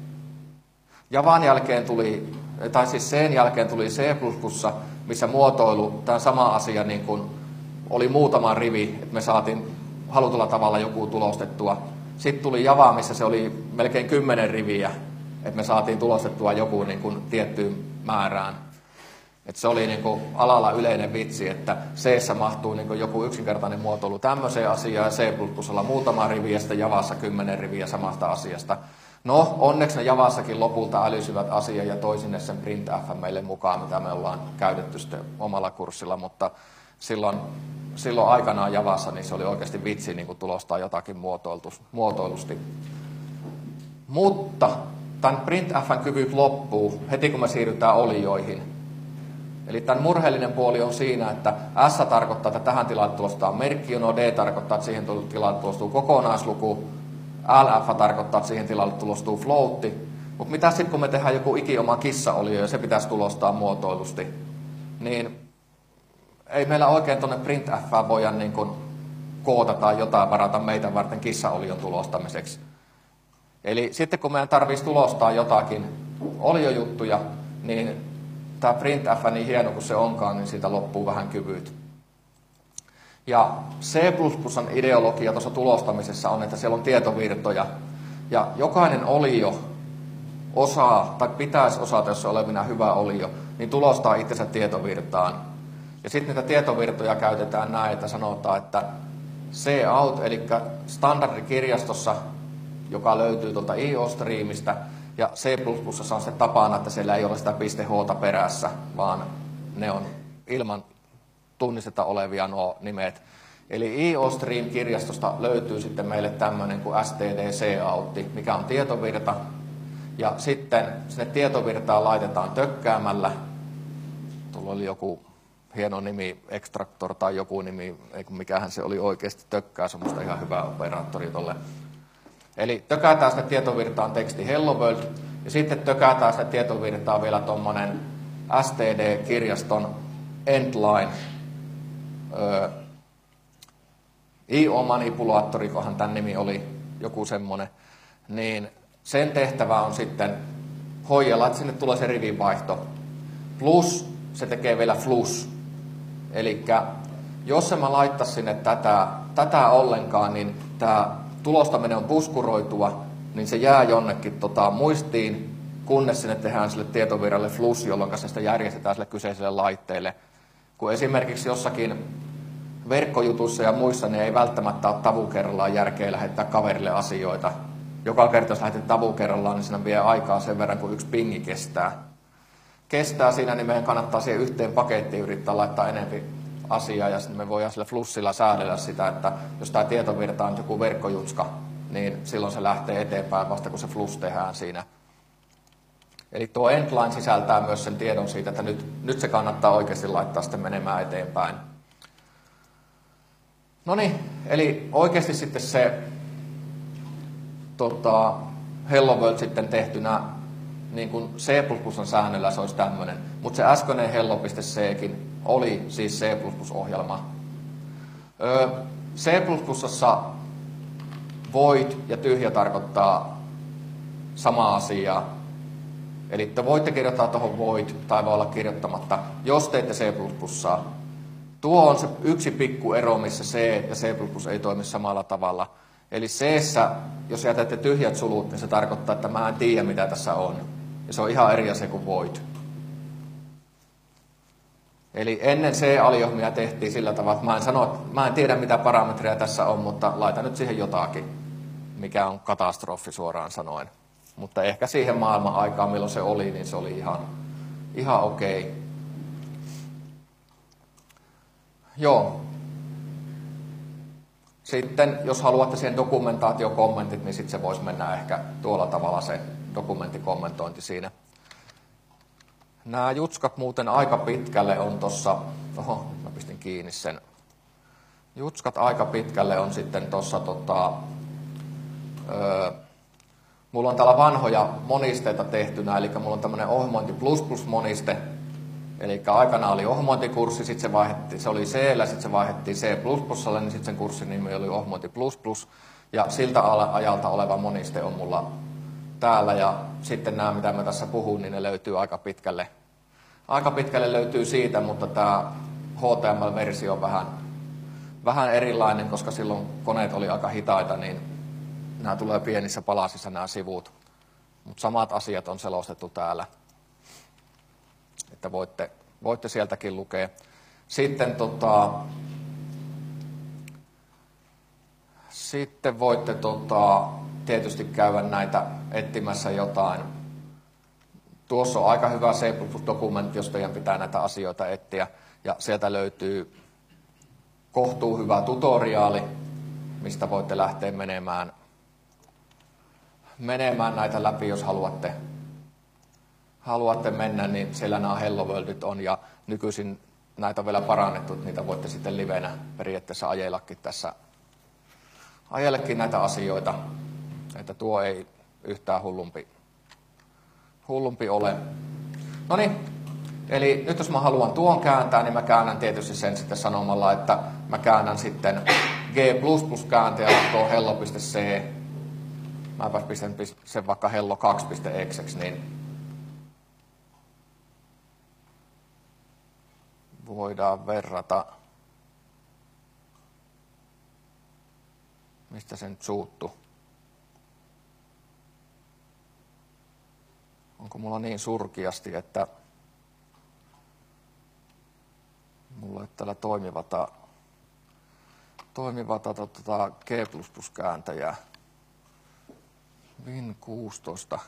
Javan jälkeen tuli, tai siis sen jälkeen tuli C plus plus, missä muotoilu, tämä sama asia niin kuin oli muutama rivi, että me saatiin halutulla tavalla joku tulostettua. Sitten tuli Java, missä se oli melkein kymmenen riviä, että me saatiin tulostettua joku niin kuin tiettyyn määrään. Että se oli niin kuin alalla yleinen vitsi, että C:ssä mahtuu niin kuin joku yksinkertainen muotoilu tämmöiseen asiaan ja C plus plus muutama rivi ja sitten Javassa kymmenen riviä samasta asiasta. No, onneksi ne Javassakin lopulta älysivät asian ja toi sinne sen printf meille mukaan, mitä me ollaan käytetty sitten omalla kurssilla, mutta silloin, silloin aikanaan Javassa niin se oli oikeasti vitsi niin kuin tulostaa jotakin muotoilusti. Mutta tämän printf:n kyvyt loppuu heti kun me siirrytään olioihin. Eli tämän murheellinen puoli on siinä, että S tarkoittaa, että tähän tilalle tulostaa merkkijono, D tarkoittaa, että siihen tilalle tulostuu kokonaisluku, L F tarkoittaa, että siihen tilalle tulostuu floatti. Mutta mitä sitten kun me tehdään joku ikioma kissaolio ja se pitäisi tulostaa muotoilusti, niin ei meillä oikein tuonne printf:ään voida niin kuin koota tai jotain varata meitä varten kissaolion tulostamiseksi. Eli sitten kun meidän tarvitsisi tulostaa jotakin oliojuttuja, niin tämä printf, niin hieno kuin se onkaan, niin siitä loppuu vähän kyvyt. Ja C plus plus ideologia tuossa tulostamisessa on, että siellä on tietovirtoja. Ja jokainen olio osaa, tai pitäisi osata, jos se olevina hyvä olio, niin tulostaa itsensä tietovirtaan. Ja sitten niitä tietovirtoja käytetään näin, että sanotaan, että cout, eli standardikirjastossa, joka löytyy tuolta I O-striimistä, ja C plus plus on se tapana, että siellä ei ole sitä .h perässä, vaan ne on ilman tunnistetta olevia nuo nimet. Eli I O-stream-kirjastosta löytyy sitten meille tämmöinen kuin std-cout, mikä on tietovirta. Ja sitten sinne tietovirtaan laitetaan tökkäämällä. Tuolla oli joku hieno nimi, Extractor tai joku nimi, mikähän se oli oikeasti, tökkää, semmoista ihan hyvää operaattori tolle. Eli tökätään sinne tietovirtaan teksti Hello World, ja sitten tökätään sinne tietovirtaan vielä tuommoinen std-kirjaston endline öö, I O-manipulaattori, kohan tämän nimi oli joku semmoinen, niin sen tehtävä on sitten hoijella, että sinne tulee se rivinvaihto. Plus se tekee vielä flus. Eli jos mä laittaisi sinne tätä, tätä ollenkaan, niin tämä tulostaminen on puskuroitua, niin se jää jonnekin tota, muistiin, kunnes sinne tehdään sille tietovirralle flus, jolloin se sitä järjestetään sille kyseiselle laitteelle. Kun esimerkiksi jossakin verkkojutuissa ja muissa niin ei välttämättä ole tavu kerrallaan järkeä lähettää kaverille asioita. Joka kerta jos lähdet tavu kerrallaan, niin siinä vie aikaa sen verran, kun yksi pingi kestää. Kestää siinä, niin meidän kannattaa siihen yhteen pakettiin yrittää laittaa enemmän asiaa, ja sitten me voidaan sillä flussilla säädellä sitä, että jos tämä tietovirta on joku verkkojutska, niin silloin se lähtee eteenpäin vasta, kun se flus tehdään siinä. Eli tuo endline sisältää myös sen tiedon siitä, että nyt, nyt se kannattaa oikeasti laittaa sitten menemään eteenpäin. No niin, eli oikeasti sitten se tota, Hello World sitten tehtynä, niin kuin C plus plus säännöllä se olisi tämmöinen, mutta se äskeinen hello.ckin oli siis C plus plus-ohjelma. Öö, C plus plus void ja tyhjä tarkoittaa samaa asiaa. Eli te voitte kirjoittaa tuohon void tai voi olla kirjoittamatta, jos teette C plus plus. Tuo on se yksi pikku ero, missä C ja C plus plus ei toimi samalla tavalla. Eli C:ssä, jos jätätte tyhjät sulut, niin se tarkoittaa, että mä en tiedä mitä tässä on. Ja se on ihan eri asia kuin void. Eli ennen C-aliohmia tehtiin sillä tavalla, että mä en sano, että mä en tiedä mitä parametreja tässä on, mutta laitan nyt siihen jotakin, mikä on katastrofi suoraan sanoen. Mutta ehkä siihen maailman aikaan, milloin se oli, niin se oli ihan, ihan okei. Joo. Sitten, jos haluatte siihen dokumentaatiokommentit, niin sitten se voisi mennä ehkä tuolla tavalla se dokumenttikommentointi siinä. Nämä jutskat muuten aika pitkälle on tuossa, oho, mä pistin kiinni sen. Jutskat aika pitkälle on sitten tuossa, tota, öö, mulla on täällä vanhoja monisteita tehtynä, eli mulla on tämmöinen ohjelmointi plus plus moniste, eli aikana oli ohjelmointikurssi, sitten se vaihdettiin, se oli C-llä, sitten se vaihdettiin C plus plusalle, niin sitten sen kurssin nimi oli ohjelmointi plus plus, ja siltä ajalta oleva moniste on mulla täällä, ja sitten nämä, mitä mä tässä puhun, niin ne löytyy aika pitkälle. Aika pitkälle löytyy siitä, mutta tämä H T M L-versio on vähän, vähän erilainen, koska silloin koneet oli aika hitaita, niin nämä tulee pienissä palasissa nämä sivut. Mutta samat asiat on selostettu täällä, että voitte, voitte sieltäkin lukea. Sitten, tota, sitten voitte tota, tietysti käydä näitä etsimässä jotain. Tuossa on aika hyvä C plus plus-dokumentti, jos teidän pitää näitä asioita etsiä. Ja sieltä löytyy kohtuu hyvä tutoriaali, mistä voitte lähteä menemään, menemään näitä läpi, jos haluatte, haluatte mennä, niin siellä nämä Hello Worldit on. Ja nykyisin näitä on vielä parannettu, että niitä voitte sitten livenä periaatteessa ajellakin tässä, ajellekin näitä asioita. Että tuo ei yhtään hullumpi. hullumpi ole. No niin, eli nyt jos mä haluan tuon kääntää, niin mä käännän tietysti sen sitten sanomalla, että mä käännän sitten G plus plus kääntäjällä tuo hello.c. Mäpä pistän sen vaikka hello kaksi piste exe, niin voidaan verrata. Mistä se nyt suuttuu? Onko mulla niin surkiasti, että mulla ei täällä toimivata, toimivata tota, G plus plus kääntäjää. Win kuusitoista.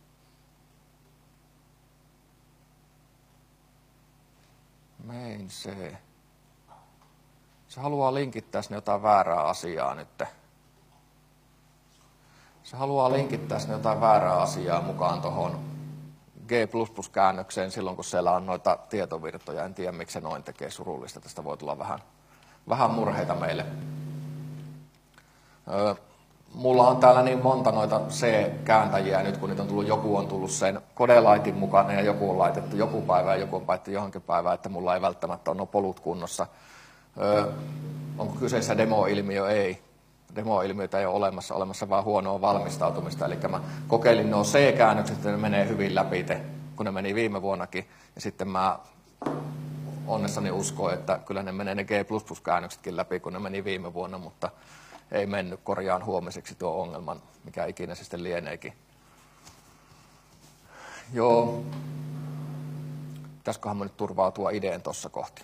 Main C. Se haluaa linkittää sinne jotain väärää asiaa nyt. Se haluaa linkittää sinne jotain väärää asiaa mukaan tuohon G plus plus-käännökseen silloin, kun siellä on noita tietovirtoja. En tiedä, miksi se noin tekee surullista. Tästä voi tulla vähän, vähän murheita meille. Öö, mulla on täällä niin monta noita C-kääntäjiä nyt, kun niitä on tullut, joku on tullut sen Codelaitin mukana ja joku on laitettu joku päivä ja joku on laitettu johonkin päivään, että mulla ei välttämättä ole no polut kunnossa. Öö, onko kyseessä demo-ilmiö? Ei. Demo-ilmiötä ei ole olemassa, olemassa vaan huonoa valmistautumista. Eli mä kokeilin nuo C-käännökset, että ne menee hyvin läpi, kun ne meni viime vuonnakin. Ja sitten mä onnessani uskoin, että kyllä ne menee ne G plus plus-käännöksetkin läpi, kun ne meni viime vuonna, mutta ei mennyt, korjaan huomiseksi tuo ongelman, mikä ikinä se sitten lieneekin. Joo. Pitäisiköhän mä nyt turvautua ideen tuossa kohti.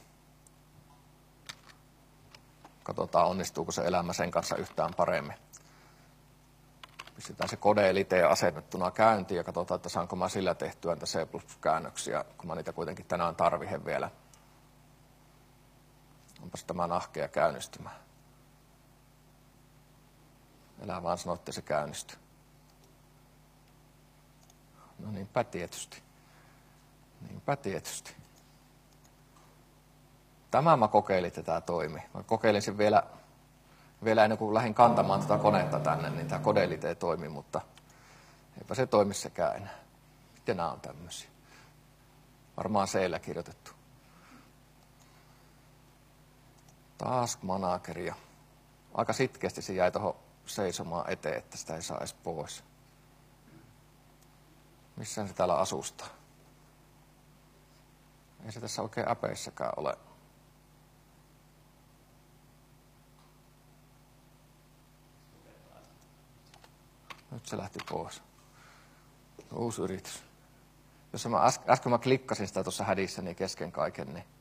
Katsotaan, onnistuuko se elämä sen kanssa yhtään paremmin. Pistetään se Codelite asennettuna käyntiin ja katsotaan, että saanko mä sillä tehtyä niitä C plus plus-käännöksiä, kun mä niitä kuitenkin tänään tarvihen vielä. Onpas tämä nahkea käynnistymään. Elää vaan sanoo, että se käynnistyy. No niinpä tietysti. Niinpä tietysti. Tämä mä kokeilin, että tämä toimi. Mä kokeilin sen vielä, vielä ennen kuin lähdin kantamaan tätä konetta tänne, niin tämä Codelite ei toimi, mutta eipä se toimi sekään enää. Miten nämä on tämmöisiä? Varmaan C-llä kirjoitettu. Task Manageria. Aika sitkeästi se jäi tuohon seisomaan eteen, että sitä ei saa edes pois. Missään se täällä asustaa? Ei se tässä oikein äpeissäkään ole. Nyt se lähti pois. Uusi yritys. Jos mä äs- äsken mä klikkasin sitä tuossa hädissä niin kesken kaiken, niin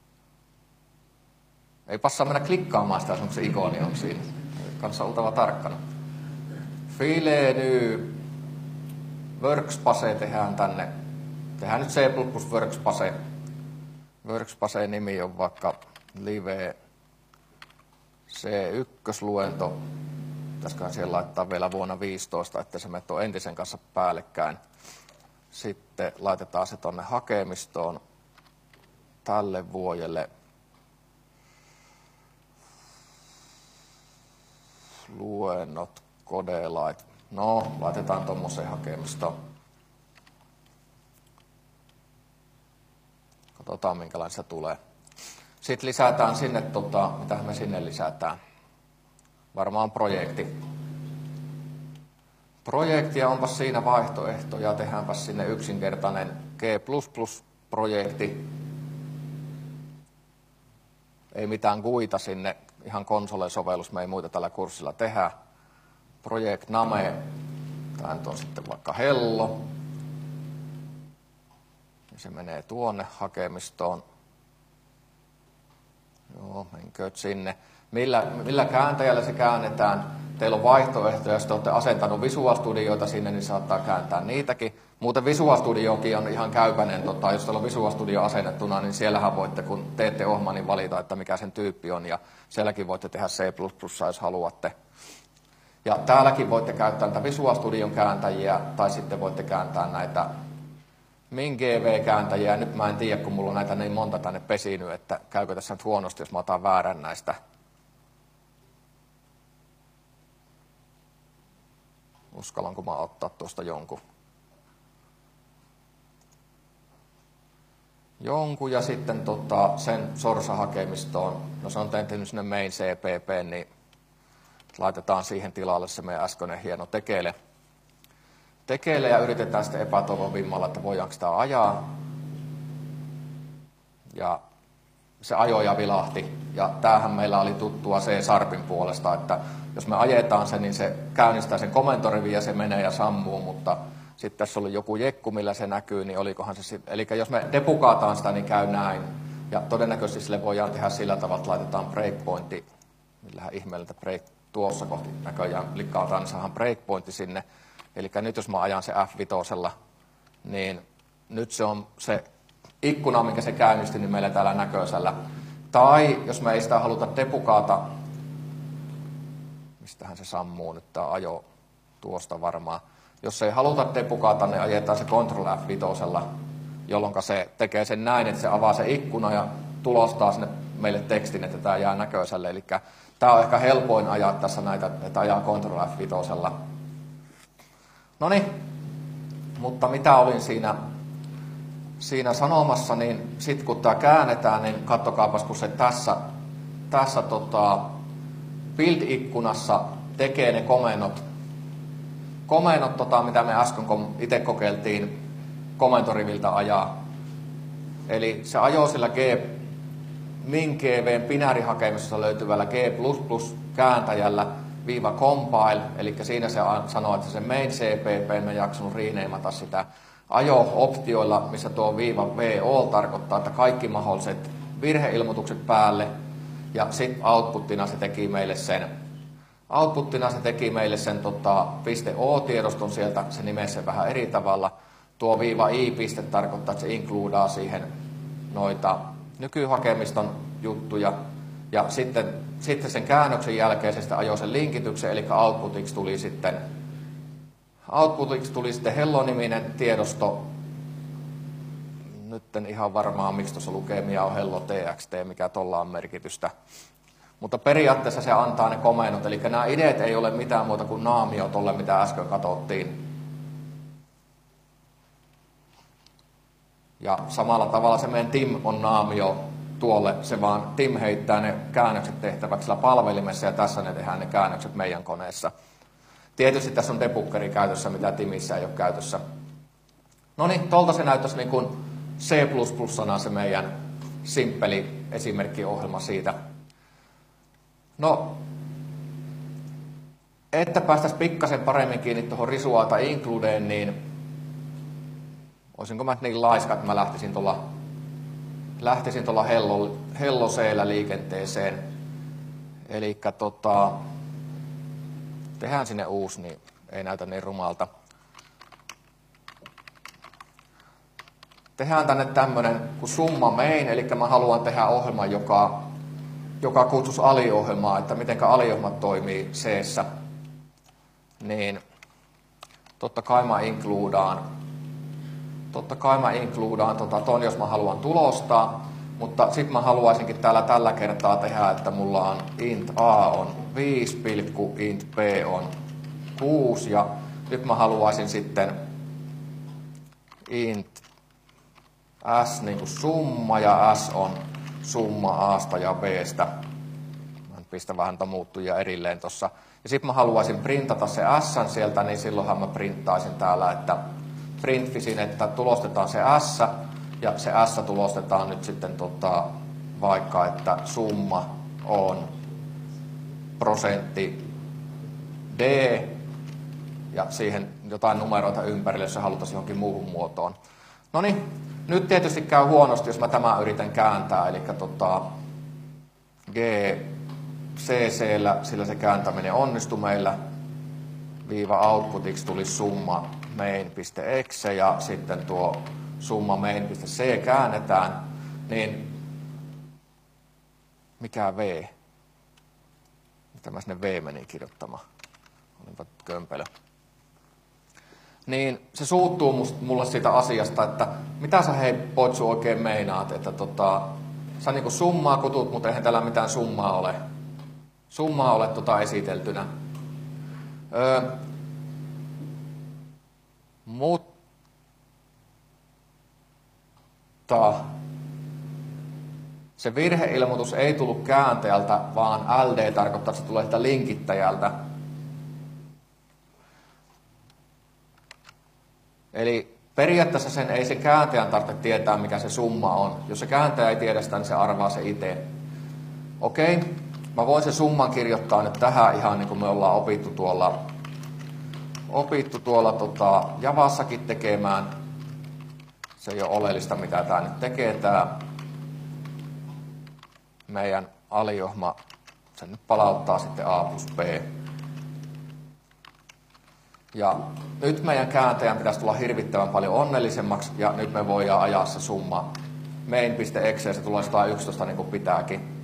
ei passaa mennä klikkaamaan sitä, kun se ikoni on siinä. Kanssa oltava tarkkana. Fileny. Workspace tehdään tänne. Tehdään nyt C plus plus Workspace. Workspace nimi on vaikka Live C yksi-luento. Pitäisiköhän siellä laittaa vielä vuonna viisitoista, että se menee tuon entisen kanssa päällekkäin. Sitten laitetaan se tonne hakemistoon tälle vuodelle. Luennot, kodelait. No, laitetaan tommoseen hakemistoon. Katsotaan minkälainen se tulee. Sitten lisätään sinne, tota, mitä me sinne lisätään. Varmaan projekti. Projektia onpa siinä vaihtoehtoja. Tehdäänpä sinne yksinkertainen G plus plus projekti. Ei mitään guita sinne. Ihan konsole-sovellus. Me ei muita tällä kurssilla tehdä. Project name. Tämä nyt on sitten vaikka Hello. Se menee tuonne hakemistoon. Joo, menkööt sinne. Millä, millä kääntäjällä se käännetään? Teillä on vaihtoehtoja, jos te olette asentanut Visual Studioita sinne, niin saattaa kääntää niitäkin. Muuten Visual Studiokin on ihan käypäinen, tota, jos teillä on Visual Studio asennettuna, niin siellähän voitte, kun teette ohjelman, niin valita, että mikä sen tyyppi on. Ja sielläkin voitte tehdä C plus plus, jos haluatte. Ja täälläkin voitte käyttää näitä Visual Studion kääntäjiä, tai sitten voitte kääntää näitä Min G V-kääntäjiä. Nyt mä en tiedä, kun mulla on näitä niin monta tänne pesinyt, että käykö tässä nyt huonosti, jos mä otan väärän näistä. Uskallanko mä ottaa tuosta jonkun? Jonkun ja sitten tota, sen sorsahakemistoon. No se on tehnyt sinne main C P P, niin laitetaan siihen tilalle se meidän äskeinen hieno tekele. Tekele ja yritetään sitten epätoivon vimmalla, että voidaanko sitä ajaa. Ja se ajoja vilahti. Ja tämähän meillä oli tuttua C-Sharpin puolesta, että jos me ajetaan se, niin se käynnistää sen komentorivin ja se menee ja sammuu, mutta sitten tässä oli joku jekku, millä se näkyy, niin olikohan se sitten. Eli jos me depukaataan sitä, niin käy näin. Ja todennäköisesti sille voidaan tehdä sillä tavalla, että laitetaan breakpointti. Millähän ihmeeltä break tuossa kohti näköjään likkaataan, niin saadaan breakpointti sinne. Eli nyt jos mä ajan se F viisi, niin nyt se on se ikkuna, minkä se käynnisti, niin meillä täällä näköisellä. Tai jos me ei sitä haluta depukaata, mistähän se sammuu nyt tämä ajo tuosta varmaan. Jos ei haluta depukaata, niin ajetaan se Control F viisi, jolloin se tekee sen näin, että se avaa se ikkuna ja tulostaa sinne meille tekstin, että tämä jää näköiselle. Eli tämä on ehkä helpoin ajaa tässä näitä, että ajaa Control F viisi. Noniin, mutta mitä olin siinä, siinä sanomassa, niin sitten kun tämä käännetään, niin katsokaapas, kun se tässä, tässä tota, build-ikkunassa tekee ne komennot, komennot tota, mitä me äsken itse kokeiltiin komentoriviltä ajaa. Eli se ajoi sillä G, Min G V:n binäärihakemisessa löytyvällä G plus plus kääntäjällä viiva compile, eli siinä se sanoo, että se main C P P, me jaksanut riineimata sitä ajo-optioilla, missä tuo viiva V all tarkoittaa, että kaikki mahdolliset virheilmoitukset päälle, ja sitten outputtina se teki meille sen, outputtina se teki meille sen tota, .o-tiedoston sieltä, se nimesi sen vähän eri tavalla. Tuo viiva i-piste tarkoittaa, että se includaa siihen noita nykyhakemiston juttuja, ja sitten, sitten sen käännöksen jälkeen se sitten ajoi sen linkityksen, eli outputiksi tuli sitten, outputiksi tuli sitten Hello-niminen tiedosto. Nyt en ihan varmaan, miksi tuossa lukemia on Hello T X T, mikä tuolla on merkitystä. Mutta periaatteessa se antaa ne komennot, eli nämä ideet ei ole mitään muuta kuin naamio tolle, mitä äsken katsottiin. Ja samalla tavalla se meidän Tim on naamio tuolle, se vaan Tim heittää ne käännökset tehtäväksi sillä palvelimessa ja tässä ne tehdään ne käännökset meidän koneessa. Tietysti tässä on debuggeri käytössä, mitä Timissä ei ole käytössä. No niin, tuolta se näyttäisi niin kuin C plus plus-sana se meidän simppeli esimerkkiohjelma siitä. No, että päästäisiin pikkasen paremmin kiinni tuohon risuaalta includeen, niin olisinko mä niin laiska, että mä lähtisin tuolla lähtisin tuolla Hello, Hello C-llä liikenteeseen. Eli tota, tehdään sinne uusi, niin ei näytä niin rumalta. tehdään tänne tämmönen kuin summa main, eli mä haluan tehdä ohjelman, joka, joka kutsuisi aliohjelmaa, että mitenkä aliohjelmat toimii C:ssä. Niin totta kai mä includaan, totta kai mä includaan tota, ton, jos mä haluan tulostaa, mutta sitten mä haluaisinkin täällä tällä kertaa tehdä, että mulla on int a on viisi, int b on kuusi, ja nyt mä haluaisin sitten int s niin kuin summa, ja s on summa asta ja bstä. Mä pistän vähän muuttujia erilleen tossa. Ja sitten mä haluaisin printata se s sieltä, niin silloinhan mä printtaisin täällä, että printfisin, että tulostetaan se s, ja se s tulostetaan nyt sitten tota, vaikka, että summa on prosentti d, ja siihen jotain numeroita ympärille, jos se halutaan johonkin muuhun muotoon. No niin, nyt tietysti käy huonosti, jos mä tämän yritän kääntää, eli tota, g cc:llä, sillä se kääntäminen onnistui meillä, viiva outputiksi tuli summa main.exe, ja sitten tuo summa main.c käännetään, niin mikä v? Mitä mä sinne v menin kirjoittamaan? Olinpa kömpelö. Niin se suuttuu mulle siitä asiasta, että mitä sä hei Poitsu oikein meinaat, että tota, sä niinku summaa kutut, mutta eihän täällä mitään summaa ole. Summaa ole tota esiteltynä. Öö, mutta se virheilmoitus ei tullut kääntäjältä, vaan L D tarkoittaa, että se tulee sitä linkittäjältä. Eli periaatteessa sen ei se kääntäjän tarvitse tietää, mikä se summa on. Jos se kääntäjä ei tiedä sitä, niin se arvaa se itse. Okei, mä voin se summan kirjoittaa nyt tähän ihan niin kuin me ollaan opittu tuolla, opittu tuolla tota, Javassakin tekemään. Se ei ole oleellista, mitä tämä nyt tekee. Tämä meidän aliohma, se nyt palauttaa sitten a plus b. Ja nyt meidän kääntäjän pitäisi tulla hirvittävän paljon onnellisemmaksi, ja nyt me voidaan ajaa se summa main.exe, se tulee sata yksitoista niin kuin pitääkin.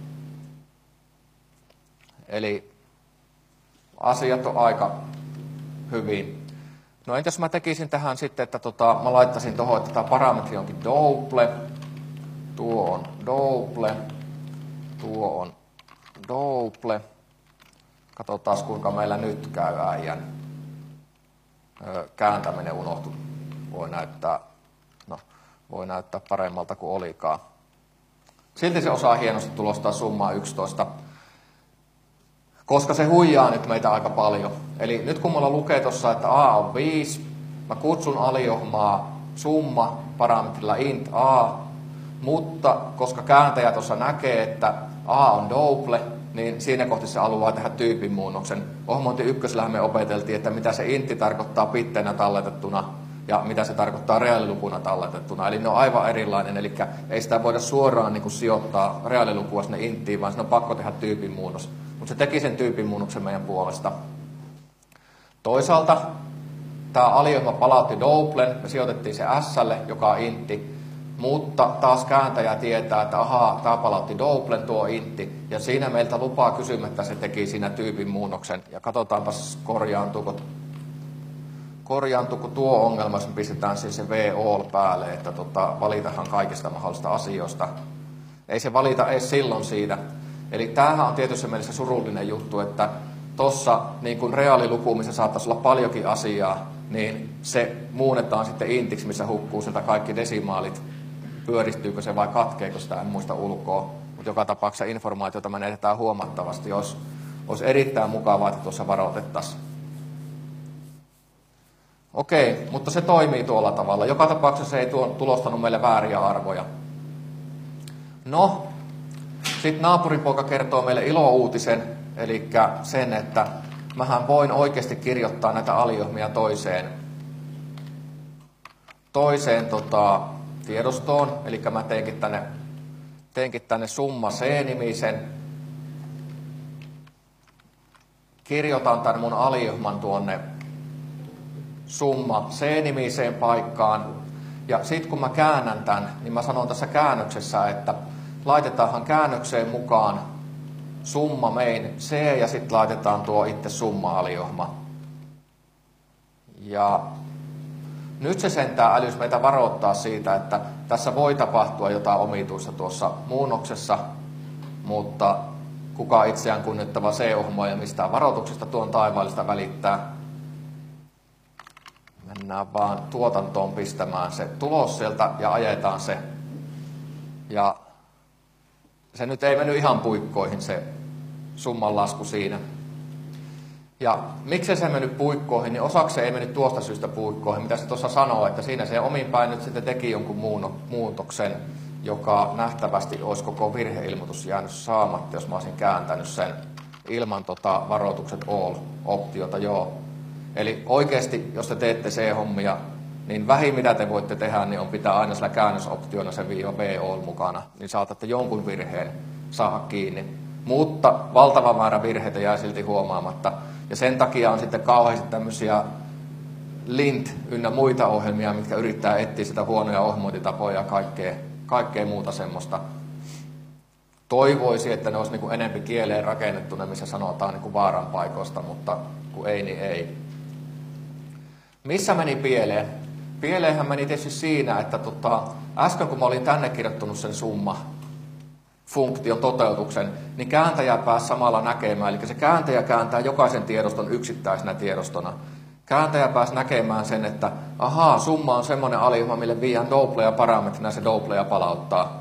Eli asiat on aika hyvin. No entäs jos mä tekisin tähän sitten, että tota, mä laittaisin tuohon, että tämä parametri onkin double, tuo on double, tuo on double. Katsotaan kuinka meillä nyt käy äijän. Kääntäminen unohtui. Voi näyttää, no, voi näyttää paremmalta kuin olikaan. Silti se osaa hienosti tulostaa summaa yksitoista, koska se huijaa nyt meitä aika paljon. Eli nyt kun mulla lukee tuossa, että a on viisi, mä kutsun aliohmaa summa parametrilla int a, mutta koska kääntäjä tuossa näkee, että a on double, niin siinä kohti se haluaa tehdä tyypinmuunnoksen. Ohjelmointi ykkösellähän me opeteltiin, että mitä se intti tarkoittaa bitteinä talletettuna ja mitä se tarkoittaa reaalilukuna talletettuna. Eli ne on aivan erilainen, eli ei sitä voida suoraan niin kuin sijoittaa reaalilukua sinne inttiin, vaan siinä on pakko tehdä tyypinmuunnos. Mutta se teki sen tyypinmuunnoksen meidän puolesta. Toisaalta tämä aliohjelma palautti doublen, me sijoitettiin se s:lle, joka on intti. Mutta taas kääntäjä tietää, että ahaa, tämä palautti doublen tuo intti, ja siinä meiltä lupaa kysymättä se teki siinä tyypin muunnoksen. Ja katsotaanpas korjaantuuko, korjaantuuko tuo ongelma, jos me pistetään siis se v all päälle, että tota, valitahan kaikista mahdollisista asioista. Ei se valita edes silloin siitä. Eli tämähän on tietysti mielessä surullinen juttu, että tuossa niin kuin reaaliluku, missä saattaisi olla paljonkin asiaa, niin se muunnetaan sitten intiksi, missä hukkuu sieltä kaikki desimaalit. Pyöristyykö se vai katkeeko sitä, en muista ulkoa. Mutta joka tapauksessa informaatiota menetetään huomattavasti, jos olisi erittäin mukavaa, että tuossa varoitettaisiin. Okei, mutta se toimii tuolla tavalla. Joka tapauksessa se ei tulostanut meille vääriä arvoja. No, sitten naapuripoika kertoo meille ilouutisen, eli sen, että mähän voin oikeasti kirjoittaa näitä aliohmia toiseen, toiseen tota, tiedostoon, eli mä teinkin tänne, teinkin tänne summa C-nimisen, kirjoitan tämän mun aliohman tuonne summa C-nimiseen paikkaan, Ja sitten kun mä käännän tämän, niin mä sanon tässä käännöksessä, että laitetaanhan käännökseen mukaan summa main C ja sitten laitetaan tuo itse summa-aliohma. Ja nyt se sentään älys meitä varoittaa siitä, että tässä voi tapahtua jotain omituista tuossa muunnoksessa, mutta kuka itseään kunnioittava C-ohmoja mistään varoituksesta tuon taivaallista välittää. Mennään vaan tuotantoon pistämään se tulos sieltä ja ajetaan se. Ja se nyt ei mennyt ihan puikkoihin se summan lasku siinä. Ja miksi se mennyt puikkoihin, niin osaksi se ei mennyt tuosta syystä puikkoihin, mitä se tuossa sanoo, että siinä se omin päin nyt sitten teki jonkun muutoksen, joka nähtävästi olisi koko virheilmoitus jäänyt saamatta, jos mä olisin kääntänyt sen ilman tota varoitukset all-optiota, joo. Eli oikeasti, jos te teette C-hommia, niin vähin mitä te voitte tehdä, niin on pitää aina sillä käännösoptiona se viiva B all mukana, niin saatatte jonkun virheen saada kiinni. Mutta valtava määrä virheitä jää silti huomaamatta. Ja sen takia on sitten kauheasti tämmöisiä lint ynnä muita ohjelmia, mitkä yrittää etsiä sitä huonoja ohjelmointitapoja ja kaikkea, kaikkea muuta semmoista. Toivoisi, että ne olisi niin kuin enempi kieleen rakennettuna, missä sanotaan niin kuin vaaran paikoista, mutta kun ei, niin ei. Missä meni pieleen? Pieleenhän meni tietysti siinä, että tota, äsken kun mä olin tänne kirjoittanut sen summa, funktion toteutuksen, niin kääntäjä pääsi samalla näkemään. Eli se kääntäjä kääntää jokaisen tiedoston yksittäisenä tiedostona. Kääntäjä pääsi näkemään sen, että ahaa, summa on semmoinen aliohma, mille viiän doubleja parametrina se doubleja palauttaa.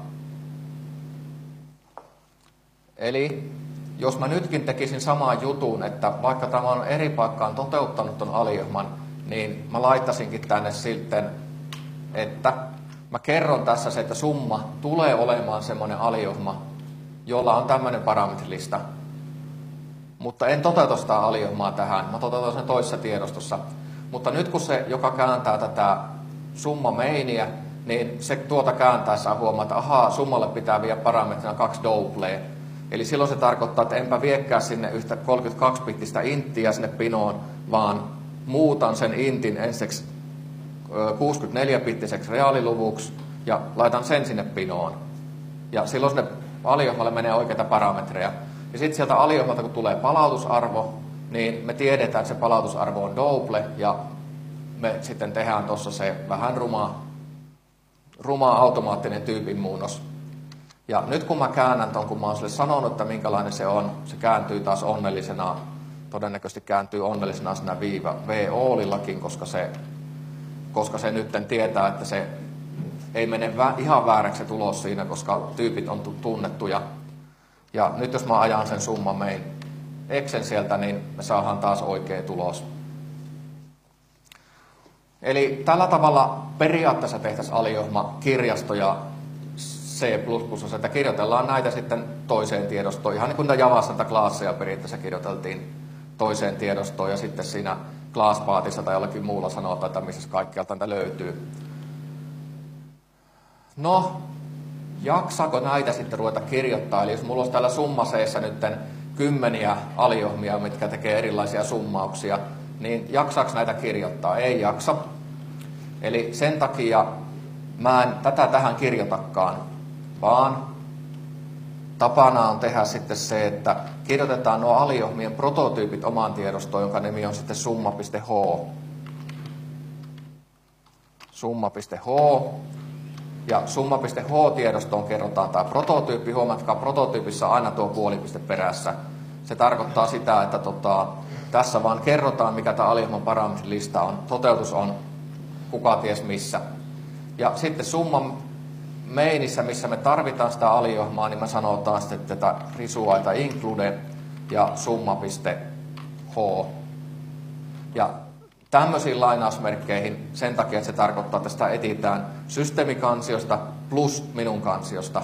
Eli jos mä nytkin tekisin saman jutun, että vaikka tämä on eri paikkaan toteuttanut ton aliohman, niin mä laittaisinkin tänne sitten, että mä kerron tässä se, että summa tulee olemaan semmoinen aliohma, jolla on tämmöinen parametrilista. Mutta en toteuta sitä aliohmaa tähän, mä toteutan sen toisessa tiedostossa. Mutta nyt kun se, joka kääntää tätä summa meiniä, niin se tuota kääntäessä huomaa, että ahaa, summalle pitää viedä parametrina kaksi doublea. Eli silloin se tarkoittaa, että enpä viekään sinne yhtä kolmekymmentäkaksi-bittistä inttiä sinne pinoon, vaan muutan sen intin ensiksi kuusikymmentäneljä-bittiseksi reaaliluvuksi ja laitan sen sinne pinoon. Ja silloin sinne aliohmalle menee oikeita parametreja. Ja sitten sieltä aliohmalta, kun tulee palautusarvo, niin me tiedetään, että se palautusarvo on double, ja me sitten tehdään tuossa se vähän ruma, ruma automaattinen tyypinmuunnos. Ja nyt kun mä käännän ton, kun mä oon sille sanonut, että minkälainen se on, se kääntyy taas onnellisena, todennäköisesti kääntyy onnellisena siinä viiva V-oolillakin, koska se, koska se nytten tietää, että se ei mene vä- ihan vääräksi se tulos siinä, koska tyypit on tunnettuja. Ja nyt jos mä ajan sen summan main Xen sieltä, niin me saadaan taas oikea tulos. Eli tällä tavalla periaatteessa tehtäisiin aliohma kirjastoja C plus plus, että kirjoitellaan näitä sitten toiseen tiedostoon. Ihan niin kuin näitä Javassa näitä klaasseja periaatteessa kirjoiteltiin toiseen tiedostoon ja sitten siinä class-pathissa tai jollakin muulla sanotaan, että missä kaikkialta näitä löytyy. No, jaksaako näitä sitten ruveta kirjoittaa? Eli jos mulla olisi täällä summaseessa nyt kymmeniä aliohmia, mitkä tekee erilaisia summauksia, niin jaksaako näitä kirjoittaa? Ei jaksa. Eli sen takia mä en tätä tähän kirjoitakaan, vaan tapana on tehdä sitten se, että kirjoitetaan nuo aliohmien prototyypit omaan tiedostoon, jonka nimi on sitten summa.h. Summa.h. Ja summa.h-tiedostoon kerrotaan tämä prototyyppi. Huomatkaa, prototyypissä on aina tuo puolipiste perässä. Se tarkoittaa sitä, että tota, tässä vaan kerrotaan, mikä tämä aliohman parametrilista on. Toteutus on kuka ties missä. Ja sitten summan mainissä, missä me tarvitaan sitä aliohmaa, niin me sanotaan sitten tätä risuaita include ja summa.h. Ja tämmöisiin lainausmerkkeihin sen takia, että se tarkoittaa, että sitä etsitään systeemikansiosta plus minun kansiosta.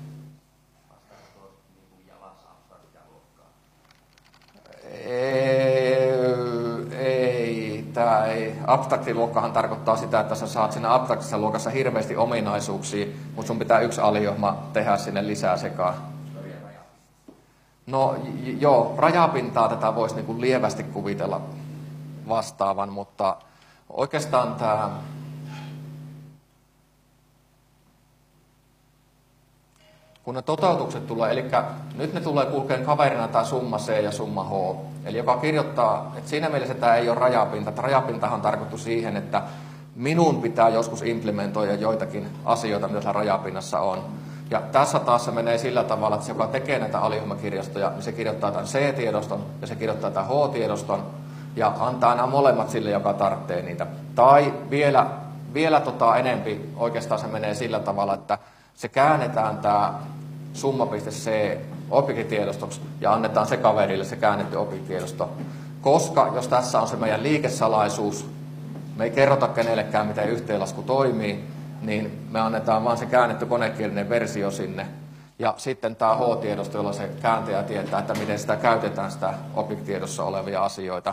Ei, tämä ei. Abstraktiluokkahan tarkoittaa sitä, että sä saat siinä abstraktisessa luokassa hirveästi ominaisuuksia, mutta sun pitää yksi aliohma tehdä sinne lisää sekaan. No joo, rajapintaa tätä voisi niinku lievästi kuvitella vastaavan, mutta oikeastaan tämä kun ne toteutukset tulee, eli nyt ne tulee kulkeen kaverina tämä summa C ja summa H. Eli joka kirjoittaa, että siinä mielessä tämä ei ole rajapinta. Että rajapintahan on tarkoitettu siihen, että minun pitää joskus implementoida joitakin asioita, mitä tässä rajapinnassa on. Ja tässä taas se menee sillä tavalla, että se, joka tekee näitä aliryhmäkirjastoja, niin se kirjoittaa tämän C-tiedoston ja se kirjoittaa tämän H-tiedoston ja antaa nämä molemmat sille, joka tarvitsee niitä. Tai vielä, vielä tota enempi oikeastaan se menee sillä tavalla, että se käännetään tämä summa.c objektitiedostoksi ja annetaan se kaverille se käännetty objektitiedosto. Koska jos tässä on se meidän liikesalaisuus, me ei kerrota kenellekään, miten yhteenlasku toimii, niin me annetaan vaan se käännetty konekielinen versio sinne. Ja sitten tämä H-tiedosto, jolla se kääntäjä tietää, että miten sitä käytetään, sitä objektitiedossa olevia asioita.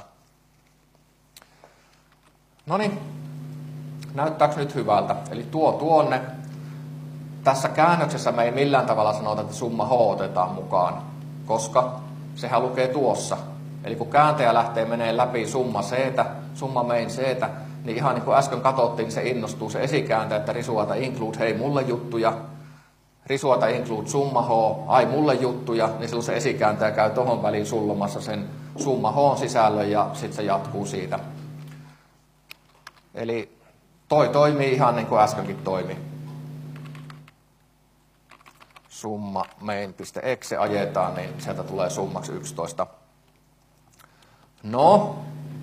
No niin, näyttääkö nyt hyvältä? Eli tuo tuonne. Tässä käännöksessä me ei millään tavalla sanota, että summa H otetaan mukaan, koska sehän lukee tuossa. Eli kun kääntäjä lähtee menee läpi summa C, summa main C, niin ihan niin kuin äsken katsottiin, se innostuu se esikääntäjä, että risuata include, hei mulle juttuja, risuata include summa H, ai mulle juttuja, niin silloin se esikääntäjä käy tohon väliin sullomassa sen summa H sisällön ja sitten se jatkuu siitä. Eli toi toimii ihan niin kuin äskenkin toimi. Summa main.exe ajetaan, niin sieltä tulee summaksi yksitoista. No.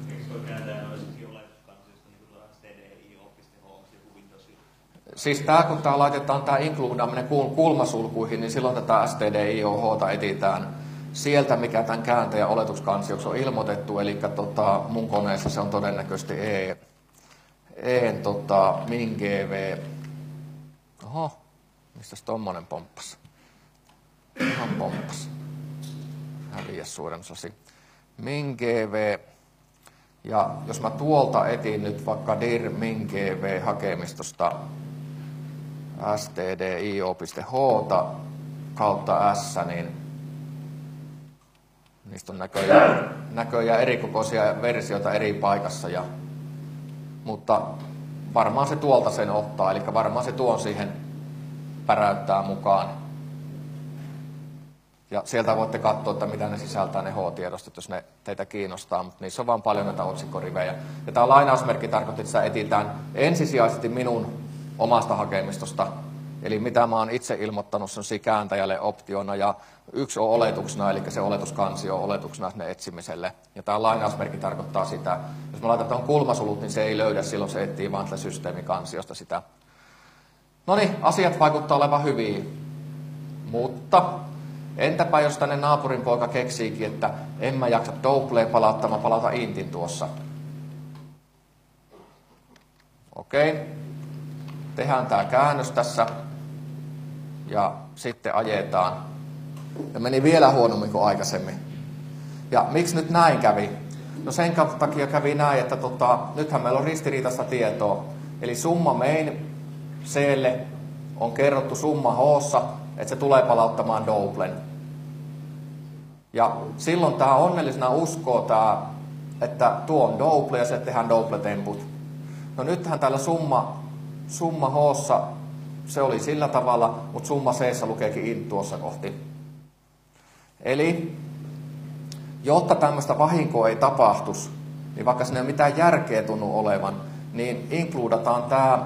Siis tää, kun tää laitetaan tää includeaminen kulmasulkuihin, niin silloin tätä stdiohta etsitään sieltä, mikä tämän kääntäjän oletuskansioksi on ilmoitettu. Eli tota, mun koneessa se on todennäköisesti e, e tota, min.gv. Oho, mistäs tommonen pomppas? Ihan pomppas. Häviäs suurennusasi. min.gv. Ja jos mä tuolta etin nyt vaikka dir min.gv-hakemistosta stdio.h kautta s, niin niistä on näköjään, näköjään erikokoisia versioita eri paikassa. Ja, mutta varmaan se tuolta sen ottaa, eli varmaan se tuon siihen päräyttää mukaan. Ja sieltä voitte katsoa, että mitä ne sisältää ne H-tiedostot, jos ne teitä kiinnostaa, mutta niissä on vaan paljon näitä otsikkorivejä. Ja tämä lainausmerkki tarkoittaa, että sitä etsitään ensisijaisesti minun omasta hakemistosta, eli mitä mä oon itse ilmoittanut sen kääntäjälle optiona, ja yksi on oletuksena, eli se oletuskansio on oletuksena sinne etsimiselle. Ja tämä lainausmerkki tarkoittaa sitä, jos mä laitan tuohon kulmasulut, niin se ei löydä, silloin se etsii vaan tästä systeemikansiosta sitä. No niin, asiat vaikuttaa olevan hyviä, mutta entäpä jos tänne naapurin poika keksiikin, että en mä jaksa doubleen palauttaa, mä palauta intin tuossa. Okei. Tehdään tää käännös tässä. Ja sitten ajetaan. Ja meni vielä huonommin kuin aikaisemmin. Ja miksi nyt näin kävi? No sen takia kävi näin, että tota, nythän meillä on ristiriitaista tietoa. Eli summa main C:lle on kerrottu summa H:ssa, että se tulee palauttamaan doublen. Ja silloin tämä onnellisena uskoo, tää, että tuo on double ja se tehdään double-temput. No nythän täällä summa, summa H:ssa se oli sillä tavalla, mutta summa C:ssä lukeekin int tuossa kohti. Eli jotta tämmöistä vahinkoa ei tapahtuisi, niin vaikka siinä ei mitään järkeä tunnu olevan, niin includataan tämä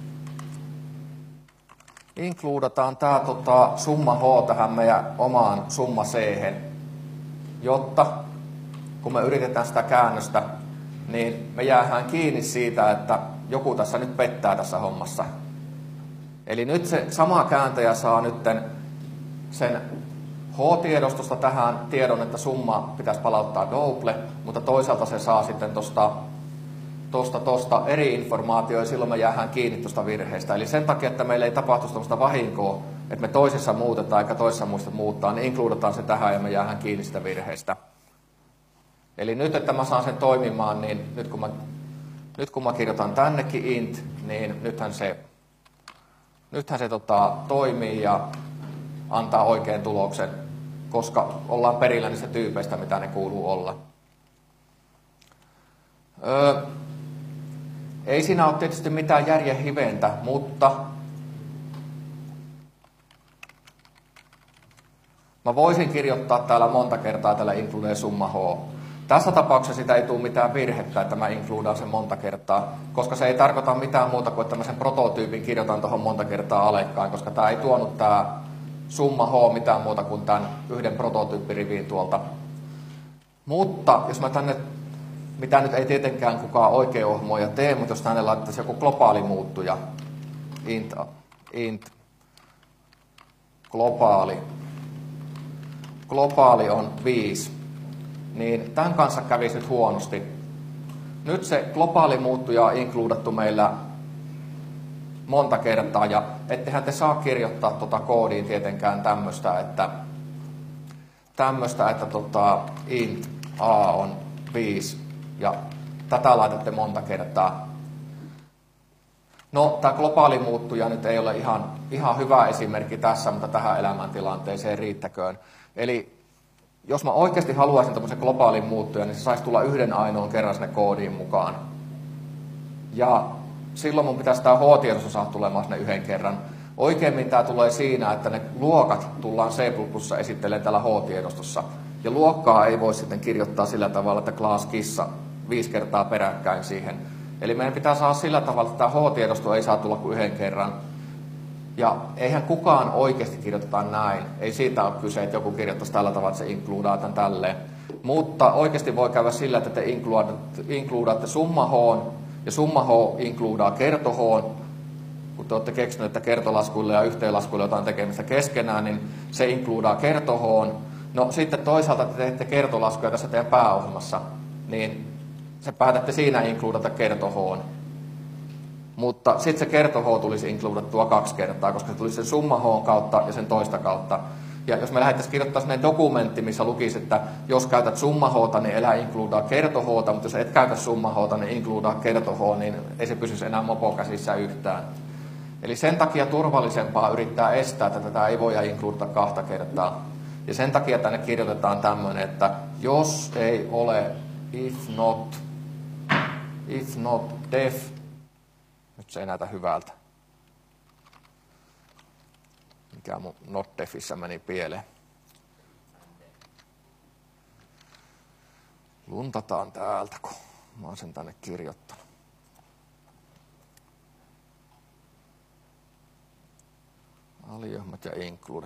Includataan tämä tota, summa H tähän meidän omaan summa C:hen, jotta kun me yritetään sitä käännöstä, niin me jäädään kiinni siitä, että joku tässä nyt pettää tässä hommassa. Eli nyt se sama kääntäjä saa nyt sen H-tiedostosta tähän tiedon, että summa pitäisi palauttaa double, mutta toisaalta se saa sitten tuosta Tosta, tosta eri informaatioa ja silloin me jäädään kiinni tuosta virheestä. Eli sen takia, että meillä ei tapahtu sellaista vahinkoa, että me toisessa muutetaan eikä toisessa muista muuttaa, niin includataan se tähän ja me jäädään kiinni sitä virheestä. Eli nyt, että mä saan sen toimimaan, niin nyt kun mä, nyt kun mä kirjoitan tännekin int, niin nythän se, nythän se tota, toimii ja antaa oikean tuloksen, koska ollaan perillä niistä tyypeistä, mitä ne kuuluu olla. Öö, Ei siinä ole tietysti mitään järjen hiventä, mutta Mä voisin kirjoittaa täällä monta kertaa tällä include summa H. Tässä tapauksessa sitä ei tule mitään virhettä, että mä includaan sen monta kertaa, koska se ei tarkoita mitään muuta kuin, että mä sen prototyypin kirjoitan tuohon monta kertaa alekkaan, koska tämä ei tuonut tämä summa H mitään muuta kuin tämän yhden prototyyppiriviin tuolta. Mutta jos mä tänne, mitä nyt ei tietenkään kukaan oikein ohmoja tee, mutta jos tänne laittaisi joku globaali muuttuja, int, int globaali, globaali on viisi, niin tämän kanssa kävisi nyt huonosti. Nyt se globaali muuttuja on includattu meillä monta kertaa, ja ettehän te saa kirjoittaa tuota koodiin tietenkään tämmöistä, että, tämmöistä, että tota, int a on viisi, ja tätä laitatte monta kertaa. No, tämä globaali muuttuja nyt ei ole ihan, ihan hyvä esimerkki tässä, mutta tähän elämäntilanteeseen riittäköön. Eli jos mä oikeasti haluaisin tämmöisen globaalin muuttuja, niin se saisi tulla yhden ainoan kerran sinne koodiin mukaan. Ja silloin mun pitäisi tämä H-tiedosto saada tulemaan sinne yhden kerran. Oikeimmin tämä tulee siinä, että ne luokat tullaan C plus plus esittelemään täällä H-tiedostossa. Ja luokkaa ei voi sitten kirjoittaa sillä tavalla, että class kissa viisi kertaa peräkkäin siihen. Eli meidän pitää saada sillä tavalla, että tämä H-tiedosto ei saa tulla kuin yhden kerran. Ja eihän kukaan oikeasti kirjoiteta näin. Ei siitä ole kyse, että joku kirjoittaisi tällä tavalla, että se includaa tämän tälleen. Mutta oikeasti voi käydä sillä, että te includaatte summa H, ja summa H includaa kerto H. Kun te olette keksineet, että kertolaskuille ja yhteenlaskuille jotain tekemistä keskenään, niin se includaa kerto H. No sitten toisaalta te teette kertolaskuja tässä teidän pääohjelmassa, niin se päätätte siinä includata kerto H. Mutta sitten se kerto H tulisi includattua kaksi kertaa, koska se tulisi sen summa H kautta ja sen toista kautta. Ja jos me lähdettäisiin kirjoittaa sellainen dokumentti, missä lukisi, että jos käytät summa H, niin elää includaa kerto H, mutta jos et käytä summa H, niin includaa kerto H, niin ei se pysyisi enää mopokäsissä yhtään. Eli sen takia turvallisempaa yrittää estää, että tätä ei voida includata kahta kertaa. Ja sen takia tänne kirjoitetaan tämmöinen, että jos ei ole if not, if not def, nyt se ei näytä hyvältä. Mikä mun not defissä meni pieleen. Luntataan täältä, kun mä oon sen tänne kirjoittanut. Aliohmat ja include.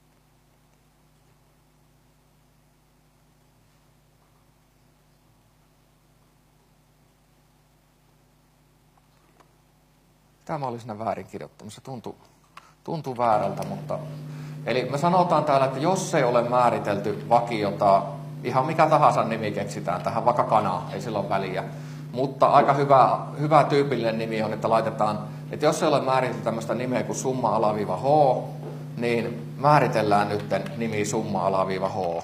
Tämä oli siinä väärin kirjoittamassa. Tuntuu, tuntuu väärältä, mutta... Eli me sanotaan täällä, että jos ei ole määritelty vakiota, ihan mikä tahansa nimi keksitään tähän, vaikka kana, ei sillä ole väliä. Mutta aika hyvä, hyvä tyypillinen nimi on, että laitetaan, että jos ei ole määritelty tämmöistä nimeä kuin summa-h, niin määritellään nyt nimi summa-h.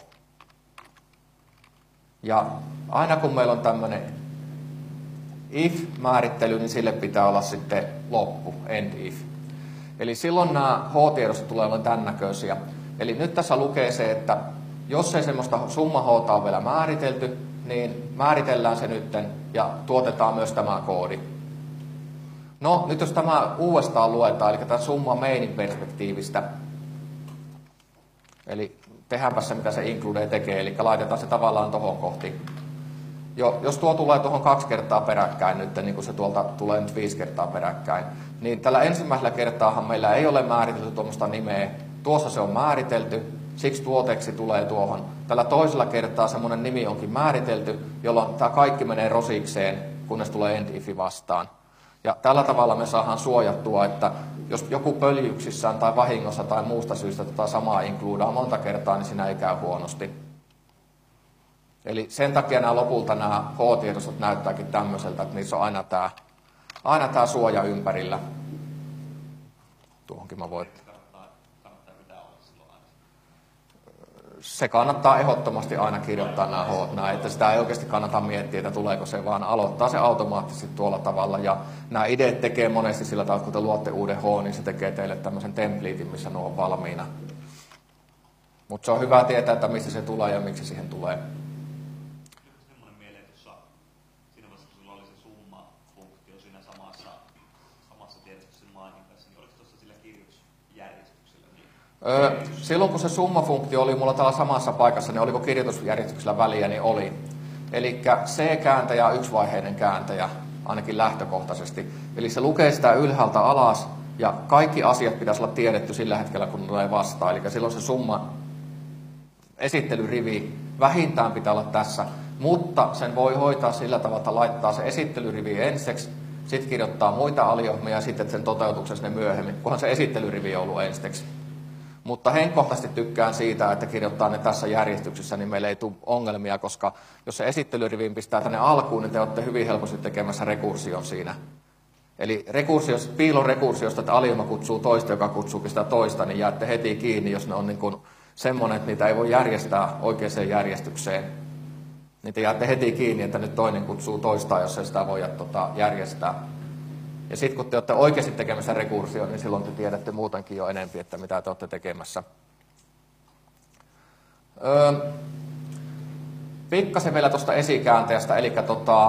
Ja aina kun meillä on tämmöinen if-määrittely, niin sille pitää olla sitten loppu, end if. Eli silloin nämä H-tiedostot tulee olemaan tämän näköisiä. Eli nyt tässä lukee se, että jos ei semmoista summa H ole vielä määritelty, niin määritellään se nytten ja tuotetaan myös tämä koodi. No, nyt jos tämä uudestaan luetaan, eli tämä summa mainin perspektiivistä, eli tehdäänpä se, mitä se include tekee, eli laitetaan se tavallaan tohon kohti. Jo, jos tuo tulee tuohon kaksi kertaa peräkkäin nyt, niin kuin se tuolta tulee nyt viisi kertaa peräkkäin, niin tällä ensimmäisellä kertaahan meillä ei ole määritelty tuommoista nimeä. Tuossa se on määritelty, siksi tuo teksti tulee tuohon. Tällä toisella kertaa semmoinen nimi onkin määritelty, jolloin tämä kaikki menee rosikseen, kunnes tulee end ifi vastaan. Ja tällä tavalla me saadaan suojattua, että jos joku pöljyksissään tai vahingossa tai muusta syystä tota samaa includaa monta kertaa, niin siinä ei käy huonosti. Eli sen takia nämä lopulta nämä H-tiedostot näyttääkin tämmöiseltä, että niissä on aina tämä, aina tämä suoja ympärillä. Tuohonkin mä voin. Se kannattaa ehdottomasti aina kirjoittaa nämä H, nämä, että sitä ei oikeasti kannata miettiä, että tuleeko se, vaan aloittaa se automaattisesti tuolla tavalla. Ja nämä ideat tekee monesti sillä tavalla, kun te luotte uuden H, niin se tekee teille tämmöisen templatein, missä ne on valmiina. Mutta se on hyvä tietää, että mistä se tulee ja miksi siihen tulee. Öö, silloin kun se summafunktio oli mulla täällä samassa paikassa, niin oliko kirjoitusjärjestyksellä väliä, niin oli. Eli C-kääntäjä on yksivaiheinen kääntäjä, ainakin lähtökohtaisesti. Eli se lukee sitä ylhäältä alas, ja kaikki asiat pitäisi olla tiedetty sillä hetkellä, kun tulee vastaan. Eli silloin se summa esittelyrivi vähintään pitää olla tässä, mutta sen voi hoitaa sillä tavalla, että laittaa se esittelyrivi ensiksi, sitten kirjoittaa muita aliohmia ja sitten sen toteutuksen sinne myöhemmin, kunhan se esittelyrivi on ollut ensiksi. Mutta henkkohtaisesti tykkään siitä, että kirjoittaa ne tässä järjestyksessä, niin meillä ei tule ongelmia, koska jos se esittelyriviin pistää tänne alkuun, niin te olette hyvin helposti tekemässä rekursion siinä. Eli rekursiosta, piilorekursiosta, että alioma kutsuu toista, joka kutsuukin sitä toista, niin jäätte heti kiinni, jos ne on niin kuin semmoinen, että niitä ei voi järjestää oikeaan järjestykseen. Niin te jäätte heti kiinni, että nyt toinen kutsuu toistaan, jos ei sitä voi tota, järjestää. Ja sitten kun te olette oikeasti tekemässä rekursioon, niin silloin te tiedätte muutenkin jo enemmän, että mitä te olette tekemässä. Öö, pikkasen vielä tuosta esikääntäjästä, eli tota,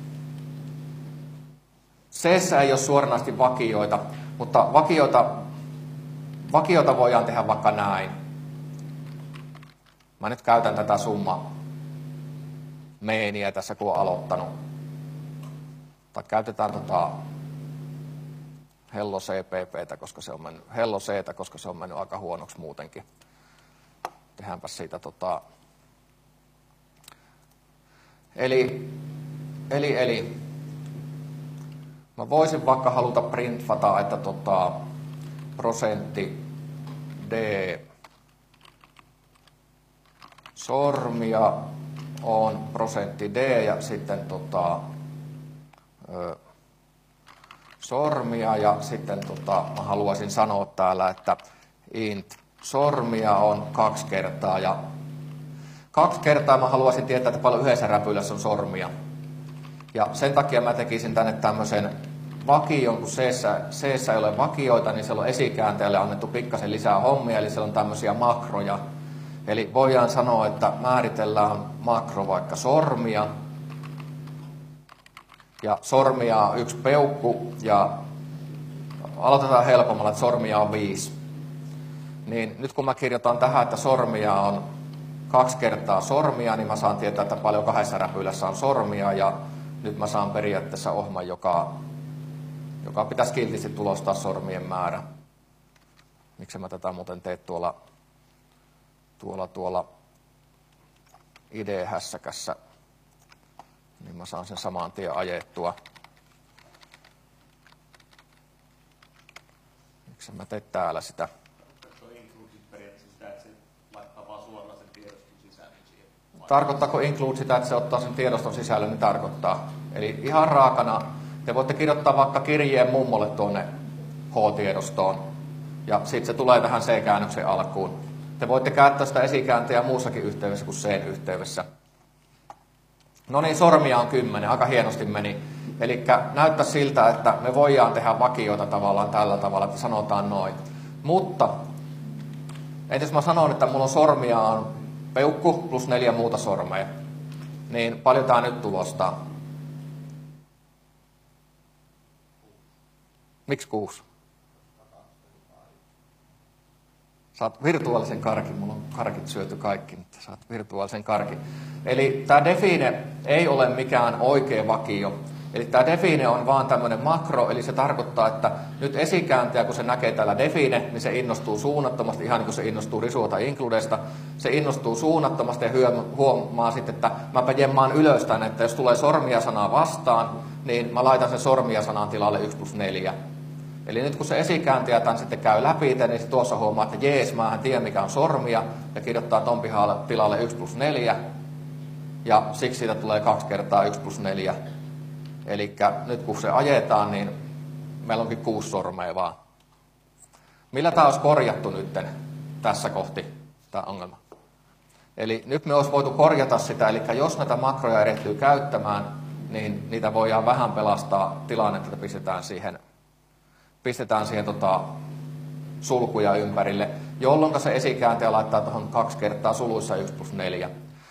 C:ssä ei ole suoranaisesti vakioita, mutta vakioita, vakioita voidaan tehdä vaikka näin. Mä nyt käytän tätä summa meeniä tässä, kun olen aloittanut. Tai käytetään tota Hello C P P:tä, koska se on mennyt, Hello C:tä, koska se on mennyt aika huonoksi muutenkin. Tehdäänpä siitä tota... Eli, eli, eli... Mä voisin vaikka haluta printfata, että tota, prosentti D sormia on prosentti D ja sitten tota, ö, sormia ja sitten tota, mä haluaisin sanoa täällä, että int sormia on kaksi kertaa ja kaksi kertaa mä haluaisin tietää, että paljon yhdessä räpylässä on sormia. Ja sen takia mä tekisin tänne tämmöisen vakion, kun C:ssä, C:ssä ei ole vakioita, niin siellä on esikääntäjälle annettu pikkasen lisää hommia, eli siellä on tämmöisiä makroja. Eli voidaan sanoa, että määritellään makro vaikka sormia. Ja sormia on yksi peukku, ja aloitetaan helpommalla, että sormia on viisi. Niin nyt kun mä kirjoitan tähän, että sormia on kaksi kertaa sormia, niin mä saan tietää, että paljon kahdessa räpylässä on sormia, ja nyt mä saan periaatteessa ohjelman, joka, joka pitäisi kiltisti tulostaa sormien määrä. Miksi mä tätä muuten teen tuolla, tuolla, tuolla I D-hässäkässä, niin mä saan sen saman tien ajettua. Miksi mä teen täällä sitä? Tarkoittaako include sitä, että se ottaa sen tiedoston sisälle, niin tarkoittaa. Eli ihan raakana te voitte kirjoittaa vaikka kirjeen mummolle tuonne H-tiedostoon. Ja sitten se tulee tähän C-käännöksen alkuun. Te voitte käyttää sitä esikääntäjää muussakin yhteydessä kuin C-yhteydessä. No niin, sormia on kymmenen, aika hienosti meni. Eli näyttää siltä, että me voidaan tehdä vakioita tavallaan tällä tavalla, että sanotaan noin. Mutta, entäs mä sanon, että mulla on sormia on peukku plus neljä muuta sormea, niin paljon tää nyt tulostaa? Miksi kuusi? Saat virtuaalisen karkin, mulla on karkit syöty kaikki, mutta saat virtuaalisen karkin. Eli tämä define ei ole mikään oikea vakio. Eli tämä define on vaan tämmöinen makro, eli se tarkoittaa, että nyt esikääntäjä, kun se näkee täällä define, niin se innostuu suunnattomasti, ihan niin kuin se innostuu risua tai includesta. Se innostuu suunnattomasti ja huomaa sitten, että mäpä jemmaan ylös tänne, että jos tulee sormia sanaa vastaan, niin mä laitan sen sormia sanan tilalle yksi plus neljä. Eli nyt kun se esikääntäjä tämän sitten käy läpi, niin se tuossa huomaa, että jees, mähän tiedän mikä on sormia, ja kirjoittaa ton tilalle yksi plus neljä, ja siksi siitä tulee kaksi kertaa yksi plus neljä. Eli nyt kun se ajetaan, niin meillä onkin kuusi sormea vaan. Millä tämä olisi korjattu nyt tässä kohti, tämä ongelma? Eli nyt me olisi voitu korjata sitä, eli jos näitä makroja erehtyy käyttämään, niin niitä voidaan vähän pelastaa tilannetta, että pistetään siihen, pistetään siihen tota, sulkuja ympärille, jolloin se esikääntäjä laittaa tuohon kaksi kertaa suluissa yksi plus neljä.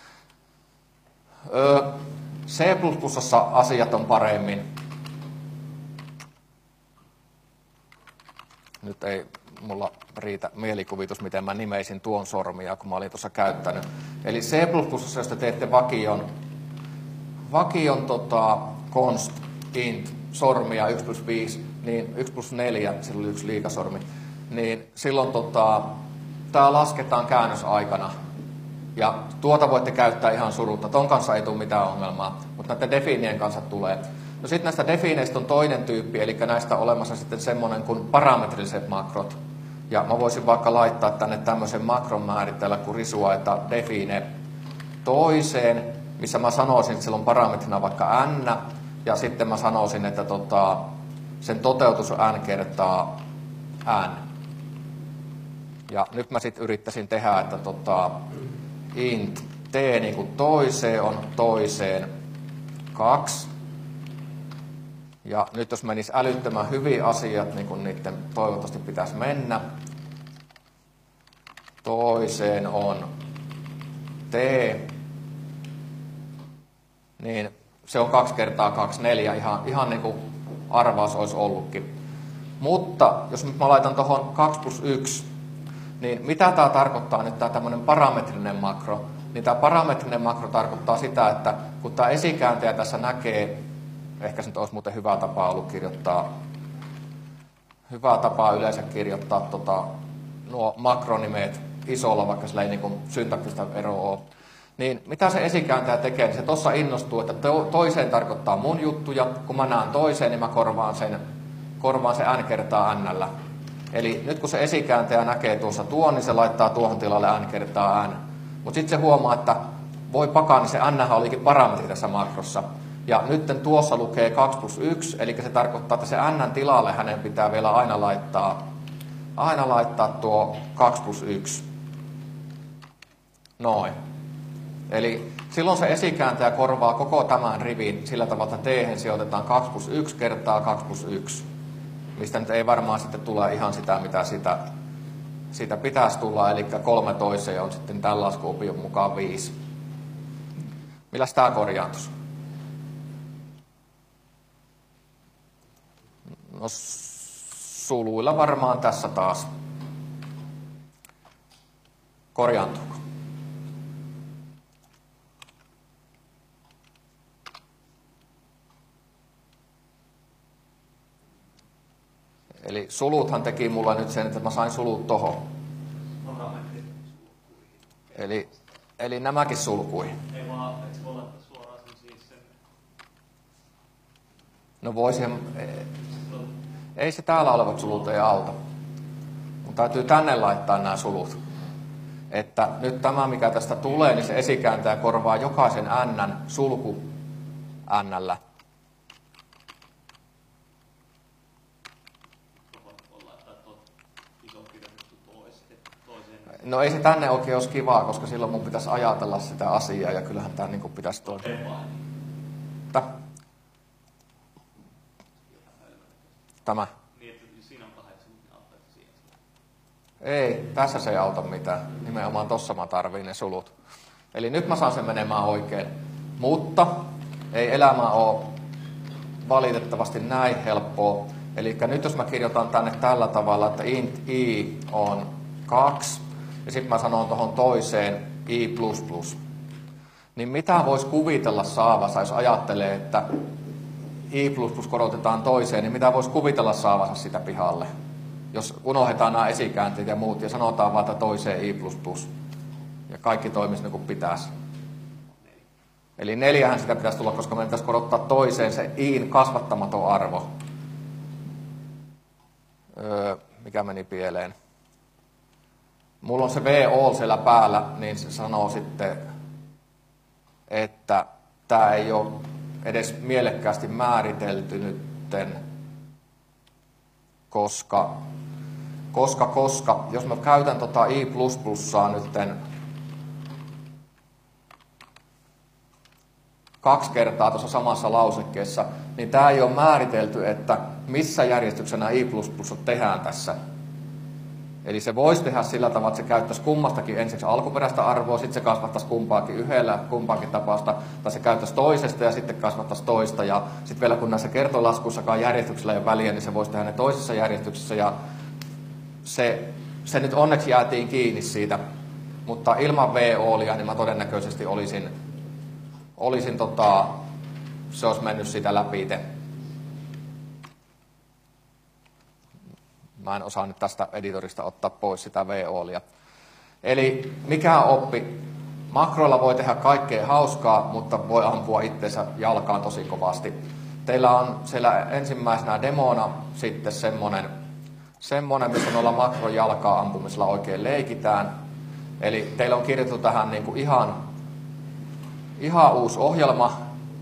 Öö, C plus plus:ssa asiat on paremmin. Nyt ei mulla riitä mielikuvitus, miten mä nimeisin tuon sormia, kun mä olin tuossa käyttänyt. Eli C plus plus, jos te teette vakion, vakion tota, const int sormia yksi plus viisi, niin yksi plus neljä, sillä oli yksi liikasormi, niin silloin tota, tää lasketaan käännösaikana. Ja tuota voitte käyttää ihan surutta. Ton kanssa ei tule mitään ongelmaa, mutta näiden definien kanssa tulee. No sitten näistä defineistä on toinen tyyppi, eli näistä on olemassa sitten semmoinen kuin parametriset makrot. Ja mä voisin vaikka laittaa tänne tämmöisen makron määritellä kuin risuaita define toiseen, missä mä sanoisin, että sillä on parametrina vaikka n, ja sitten mä sanoisin, että tota, sen toteutus on n kertaa n. Ja nyt mä sitten yrittäisin tehdä, että tota, int t niin kuin toiseen on toiseen kaksi. Ja nyt jos menisi älyttömän hyvin asiat, niin kuin niiden toivottavasti pitäisi mennä, toiseen on t, niin se on kaksi kertaa kaksi, neljä, ihan, ihan niin kuin arvaus olisi ollutkin. Mutta jos nyt mä laitan tuohon kaksi plus yksi, niin mitä tämä tarkoittaa nyt, tämä tämmöinen parametrinen makro? Niin tämä parametrinen makro tarkoittaa sitä, että kun tämä esikääntäjä tässä näkee, ehkä se nyt olisi muuten hyvä tapa ollut kirjoittaa, hyvä tapa yleensä kirjoittaa tota, nuo makronimeet isolla, vaikka sillä ei niin kuin syntaktista eroa ole. Niin mitä se esikääntäjä tekee, niin se tuossa innostuu, että toiseen tarkoittaa mun juttuja, kun mä näen toiseen, niin mä korvaan sen, korvaan sen n kertaa n-llä. Eli nyt kun se esikääntäjä näkee tuossa tuon, niin se laittaa tuohon tilalle n kertaa n. Mutta sitten se huomaa, että voi pakaa, niin se n olikin parametri tässä makrossa. Ja nyt tuossa lukee kaksi plus yksi, eli se tarkoittaa, että se n tilalle hänen pitää vielä aina laittaa, aina laittaa tuo kaksi plus yksi. Noin. Eli silloin se esikääntäjä korvaa koko tämän rivin sillä tavalla, että t-hen sijoitetaan kaksi plus yksi kertaa kaksi plus yksi. Mistä nyt ei varmaan sitten tule ihan sitä, mitä sitä, siitä pitäisi tulla, eli kolme toiseen on sitten tämän laskuopion mukaan viisi. Milläs tämä korjaantus? No suluilla varmaan tässä taas. Korjaantuuko? Eli suluthan teki mulla nyt sen, että mä sain sulut tohon. Eli, eli nämäkin sulkuihin. Ei vaan, että se voi laittaa suoraan sen siis sen... No voisin... Ei se täällä olevat sulut ei auta. Mun täytyy tänne laittaa nämä sulut. Että nyt tämä, mikä tästä tulee, niin se esikääntäjä korvaa jokaisen n sulku n-llä. No ei se tänne oikein olisi kivaa, koska silloin mun pitäisi ajatella sitä asiaa ja kyllähän tämä niin kuin pitäisi toimia. Tämä. Ei, tässä se ei auta mitään. Nimenomaan tossa mä tarviin ne sulut. Eli nyt mä saan sen menemään oikein. Mutta ei elämä ole valitettavasti näin helppoa. Eli nyt jos mä kirjoitan tänne tällä tavalla, että int i on kaksi, ja sitten mä sanon tuohon toiseen i plus plus, niin mitä voisi kuvitella saavansa, jos ajattelee, että i plus plus korotetaan toiseen, niin mitä voisi kuvitella saavansa sitä pihalle? Jos unohdetaan nämä esikäänteet ja muut ja sanotaan vaan, että toiseen i plus plus, ja kaikki toimisi niin kuin pitäisi. Eli neljähän sitä pitäisi tulla, koska meidän pitäisi korottaa toiseen se iin kasvattamaton arvo. Öö, mikä meni pieleen? Mulla on se vo siellä päällä, niin se sanoo sitten, että tämä ei ole edes mielekkäästi määritelty nytten, koska, koska, koska, jos mä käytän tota i plus plusaa nytten kaksi kertaa tuossa samassa lausekkeessa, niin tämä ei ole määritelty, että missä järjestyksenä i plus plus tehdään tässä. Eli se voisi tehdä sillä tavalla, että se käyttäisi kummastakin ensiksi alkuperäistä arvoa, sitten se kasvattaisi kumpaakin yhdellä, kumpaakin tapausta, tai se käyttäisi toisesta ja sitten kasvattaisi toista. Ja sitten vielä kun näissä kertolaskuissakaan järjestyksellä ei ole väliä, niin se voisi tehdä ne toisessa järjestyksessä. Ja se, se nyt onneksi jäätiin kiinni siitä, mutta ilman V O-lia niin mä todennäköisesti olisin, olisin tota, se olisi mennyt sitä läpi. Mä en osaa nyt tästä editorista ottaa pois sitä V O-lia. Eli mikä oppi? Makroilla voi tehdä kaikkea hauskaa, mutta voi ampua itseensä jalkaan tosi kovasti. Teillä on siellä ensimmäisenä demona sitten semmonen, semmonen missä noilla makrojalkaa ampumisella oikein leikitään. Eli teillä on kirjoitettu tähän niin kuin ihan, ihan uusi ohjelma.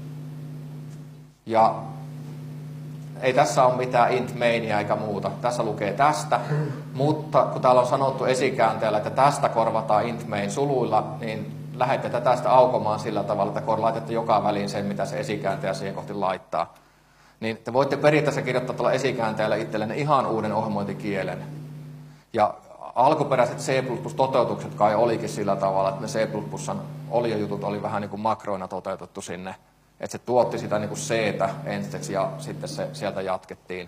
Ja ei tässä ole mitään int mainia eikä muuta. Tässä lukee tästä, mutta kun täällä on sanottu esikäänteellä, että tästä korvataan int main suluilla, niin lähdette tätä sitä aukomaan sillä tavalla, että kun laitatte joka väliin sen, mitä se esikääntäjä siihen kohti laittaa. Niin te voitte periaatteessa kirjoittaa tuolla esikäänteellä itsellenne ihan uuden ohjelmointikielen. Ja alkuperäiset C plus plus-toteutukset kai olikin sillä tavalla, että ne C plus plusin oliojutut oli vähän niin kuin makroina toteutettu sinne. Että se tuotti sitä niin kuin C-tä ensiksi ja sitten se sieltä jatkettiin.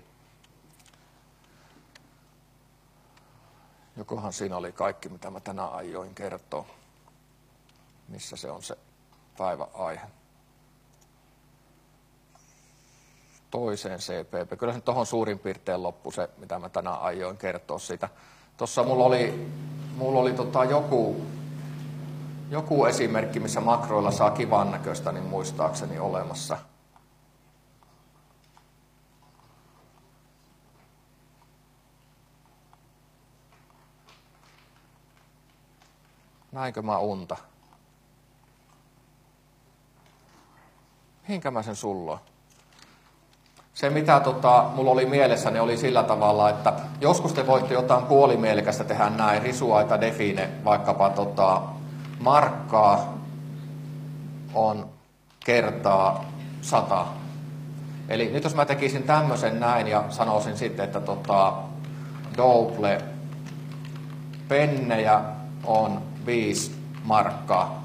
Jokohan siinä oli kaikki, mitä mä tänään aioin kertoa. Missä se on se päiväaihe? Toiseen C P P. Kyllä se tuohon suurin piirtein loppu se, mitä mä tänään aioin kertoa siitä. Tuossa mulla oli, mulla oli tota joku, joku esimerkki, missä makroilla saa kivan näköistä, niin muistaakseni olemassa. Näinkö mä unta? Mihinkä mä sen sulloin? Se, mitä tota, mulla oli mielessäni, oli sillä tavalla, että joskus te voitte jotain puolimielikästä tehdä näin, risuaita define, vaikkapa tota, markkaa on kertaa sata. Eli nyt jos mä tekisin tämmöisen näin ja sanoisin sitten, että tota, double pennejä on viisi markkaa,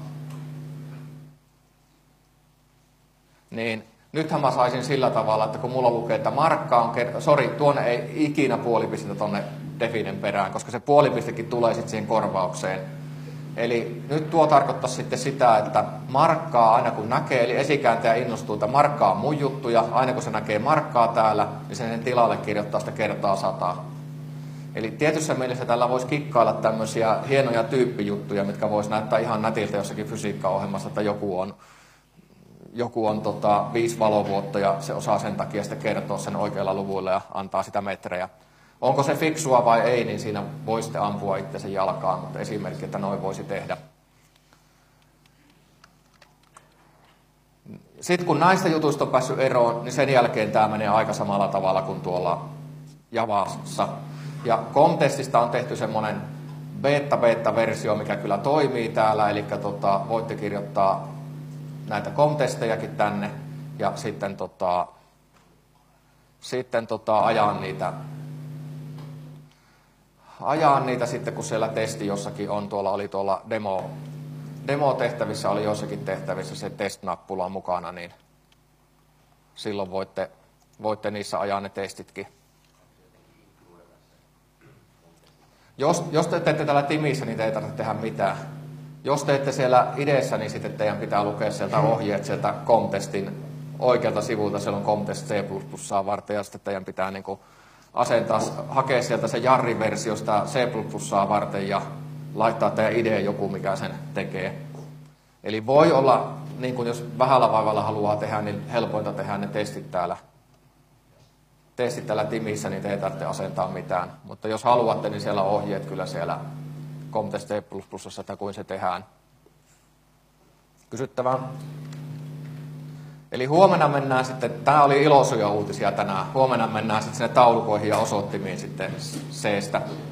niin nythän mä saisin sillä tavalla, että kun mulla lukee, että markka on, sori, tuonne ei ikinä puolipistettä tonne definen perään, koska se puolipistekin tulee sitten siihen korvaukseen. Eli nyt tuo tarkoittaa sitten sitä, että markkaa aina kun näkee, eli esikääntäjä innostuu, että markkaa on mun juttu, ja aina kun se näkee markkaa täällä, niin sen tilalle kirjoittaa sitä kertaa sata. Eli tietyssä mielessä tällä voisi kikkailla tämmöisiä hienoja tyyppijuttuja, mitkä voisi näyttää ihan nätiltä jossakin fysiikkaohjelmassa, että joku on Joku on tota, viisi valovuotta ja se osaa sen takia sitten kertoa sen oikeilla luvuilla ja antaa sitä metrejä. Onko se fiksua vai ei, niin siinä voi sitten ampua itsensä jalkaan, mutta esimerkki, että noin voisi tehdä. Sitten kun näistä jutuista on päässyt eroon, niin sen jälkeen tämä menee aika samalla tavalla kuin tuolla Javassa. Ja Comtestista on tehty semmoinen beta-beta-versio, mikä kyllä toimii täällä, eli tota, voitte kirjoittaa näitä comtestejakin tänne ja sitten, tota, sitten tota, ajaa, niitä, ajaa niitä sitten, kun siellä testi jossakin on. Tuolla oli tuolla demo, demo-tehtävissä, oli jossakin tehtävissä se test-nappula mukana, niin silloin voitte, voitte niissä ajaa ne testitkin. Jos, jos te teette täällä Timissä, niin te ei tarvitse tehdä mitään. Jos teette siellä ideessä, niin sitten teidän pitää lukea sieltä ohjeet sieltä Comtestin oikealta sivulta. Siellä on Comtest C plus plus varten ja sitten teidän pitää niin kuin asentaa, hakea sieltä se Jarri-versio sitä C plus plus varten ja laittaa teidän idea joku, mikä sen tekee. Eli voi olla, niin kuin jos vähällä vaivalla haluaa tehdä, niin helpointa tehdä ne testit täällä. Testit täällä Timissä, niin te ei tarvitse asentaa mitään. Mutta jos haluatte, niin siellä on ohjeet kyllä siellä Comtest C plus plus, että kuin se tehdään. Kysyttävää. Eli huomenna mennään sitten, tämä oli iloisia uutisia tänään, huomenna mennään sitten sinne taulukoihin ja osoittimiin sitten C:stä.